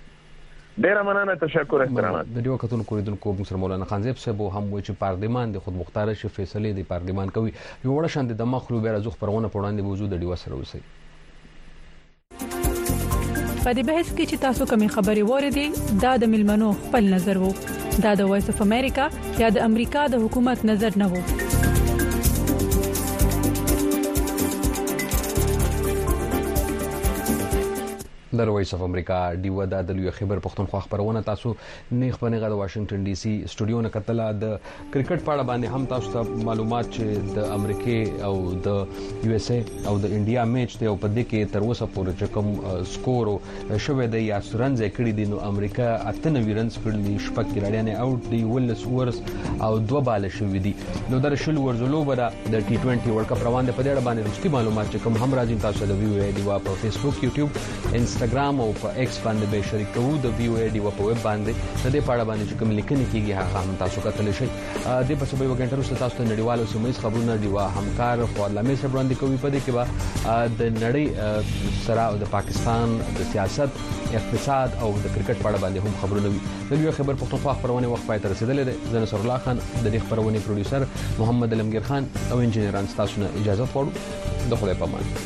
ډیر مننه تشکر احترامات. د دې وختونو کوریدونکو مصر مولانا خانزیب صاحب هم وایي چې پارلمان د خود مختار شي فیصله د پارلمان کوي یو وړ شان د مخلو بیره زغ پرونه پروندې موجود دی وسره وسی. په دې بحث کې چې تاسو کومې خبرې وریدي دا د ملمنو خپل نظر وو دا د وایس اف امریکا یا د امریکا د حکومت نظر نه وو. د وایس اف امریکا دیو د لوی خبر پښتونخوا خبرونه تاسو نیخ بنغه د واشنگټن ډي سي سټوډیو نه کتل د کرکټ په اړه باندې هم تاسو ته معلومات چې د امریکا او د یو اس اے او د انډیا میچ ته په دې کې تر اوسه پورې چې کوم سکور شوه د یا سرنځ کړي دي نو امریکا اته رنز کړل شپږ کړهانه اوټ دی ولس ورس او دوه بال شوې دي نو در شل ورزلو بر د ټي ټوئنټي ورلد کپ روان دي په دې اړه باندې رښتینی معلومات چې کوم هم راځي تاسو د ویو ای دی په فیسبوک یوټیوب انسټا انستګرام او په ایکس باندې به شریکو د وی او ای ډیوا په ویب باندې د دې پاړه باندې چې کوم لیکنې کیږي هغه هم تاسو کتلی شئ. د په سبا یو غنټه وروسته تاسو ته نړیوالو سیمه خبرونه ډیوا همکار خو لامل سره وړاندې کوي. په دې کې به د نړۍ سره او د پاکستان د سیاست، اقتصاد او د کرکټ په اړه باندې هم خبرونه وي. د یو خبر پښتونخوا خبرونه وخت پای ته رسیدلې ده. زه نصر الله خان د دې خبرونه پروډوسر محمد علمگیر خان او انجنیران تاسو نه اجازه غواړو. د خدای په امان.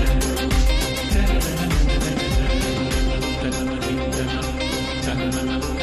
Thank you.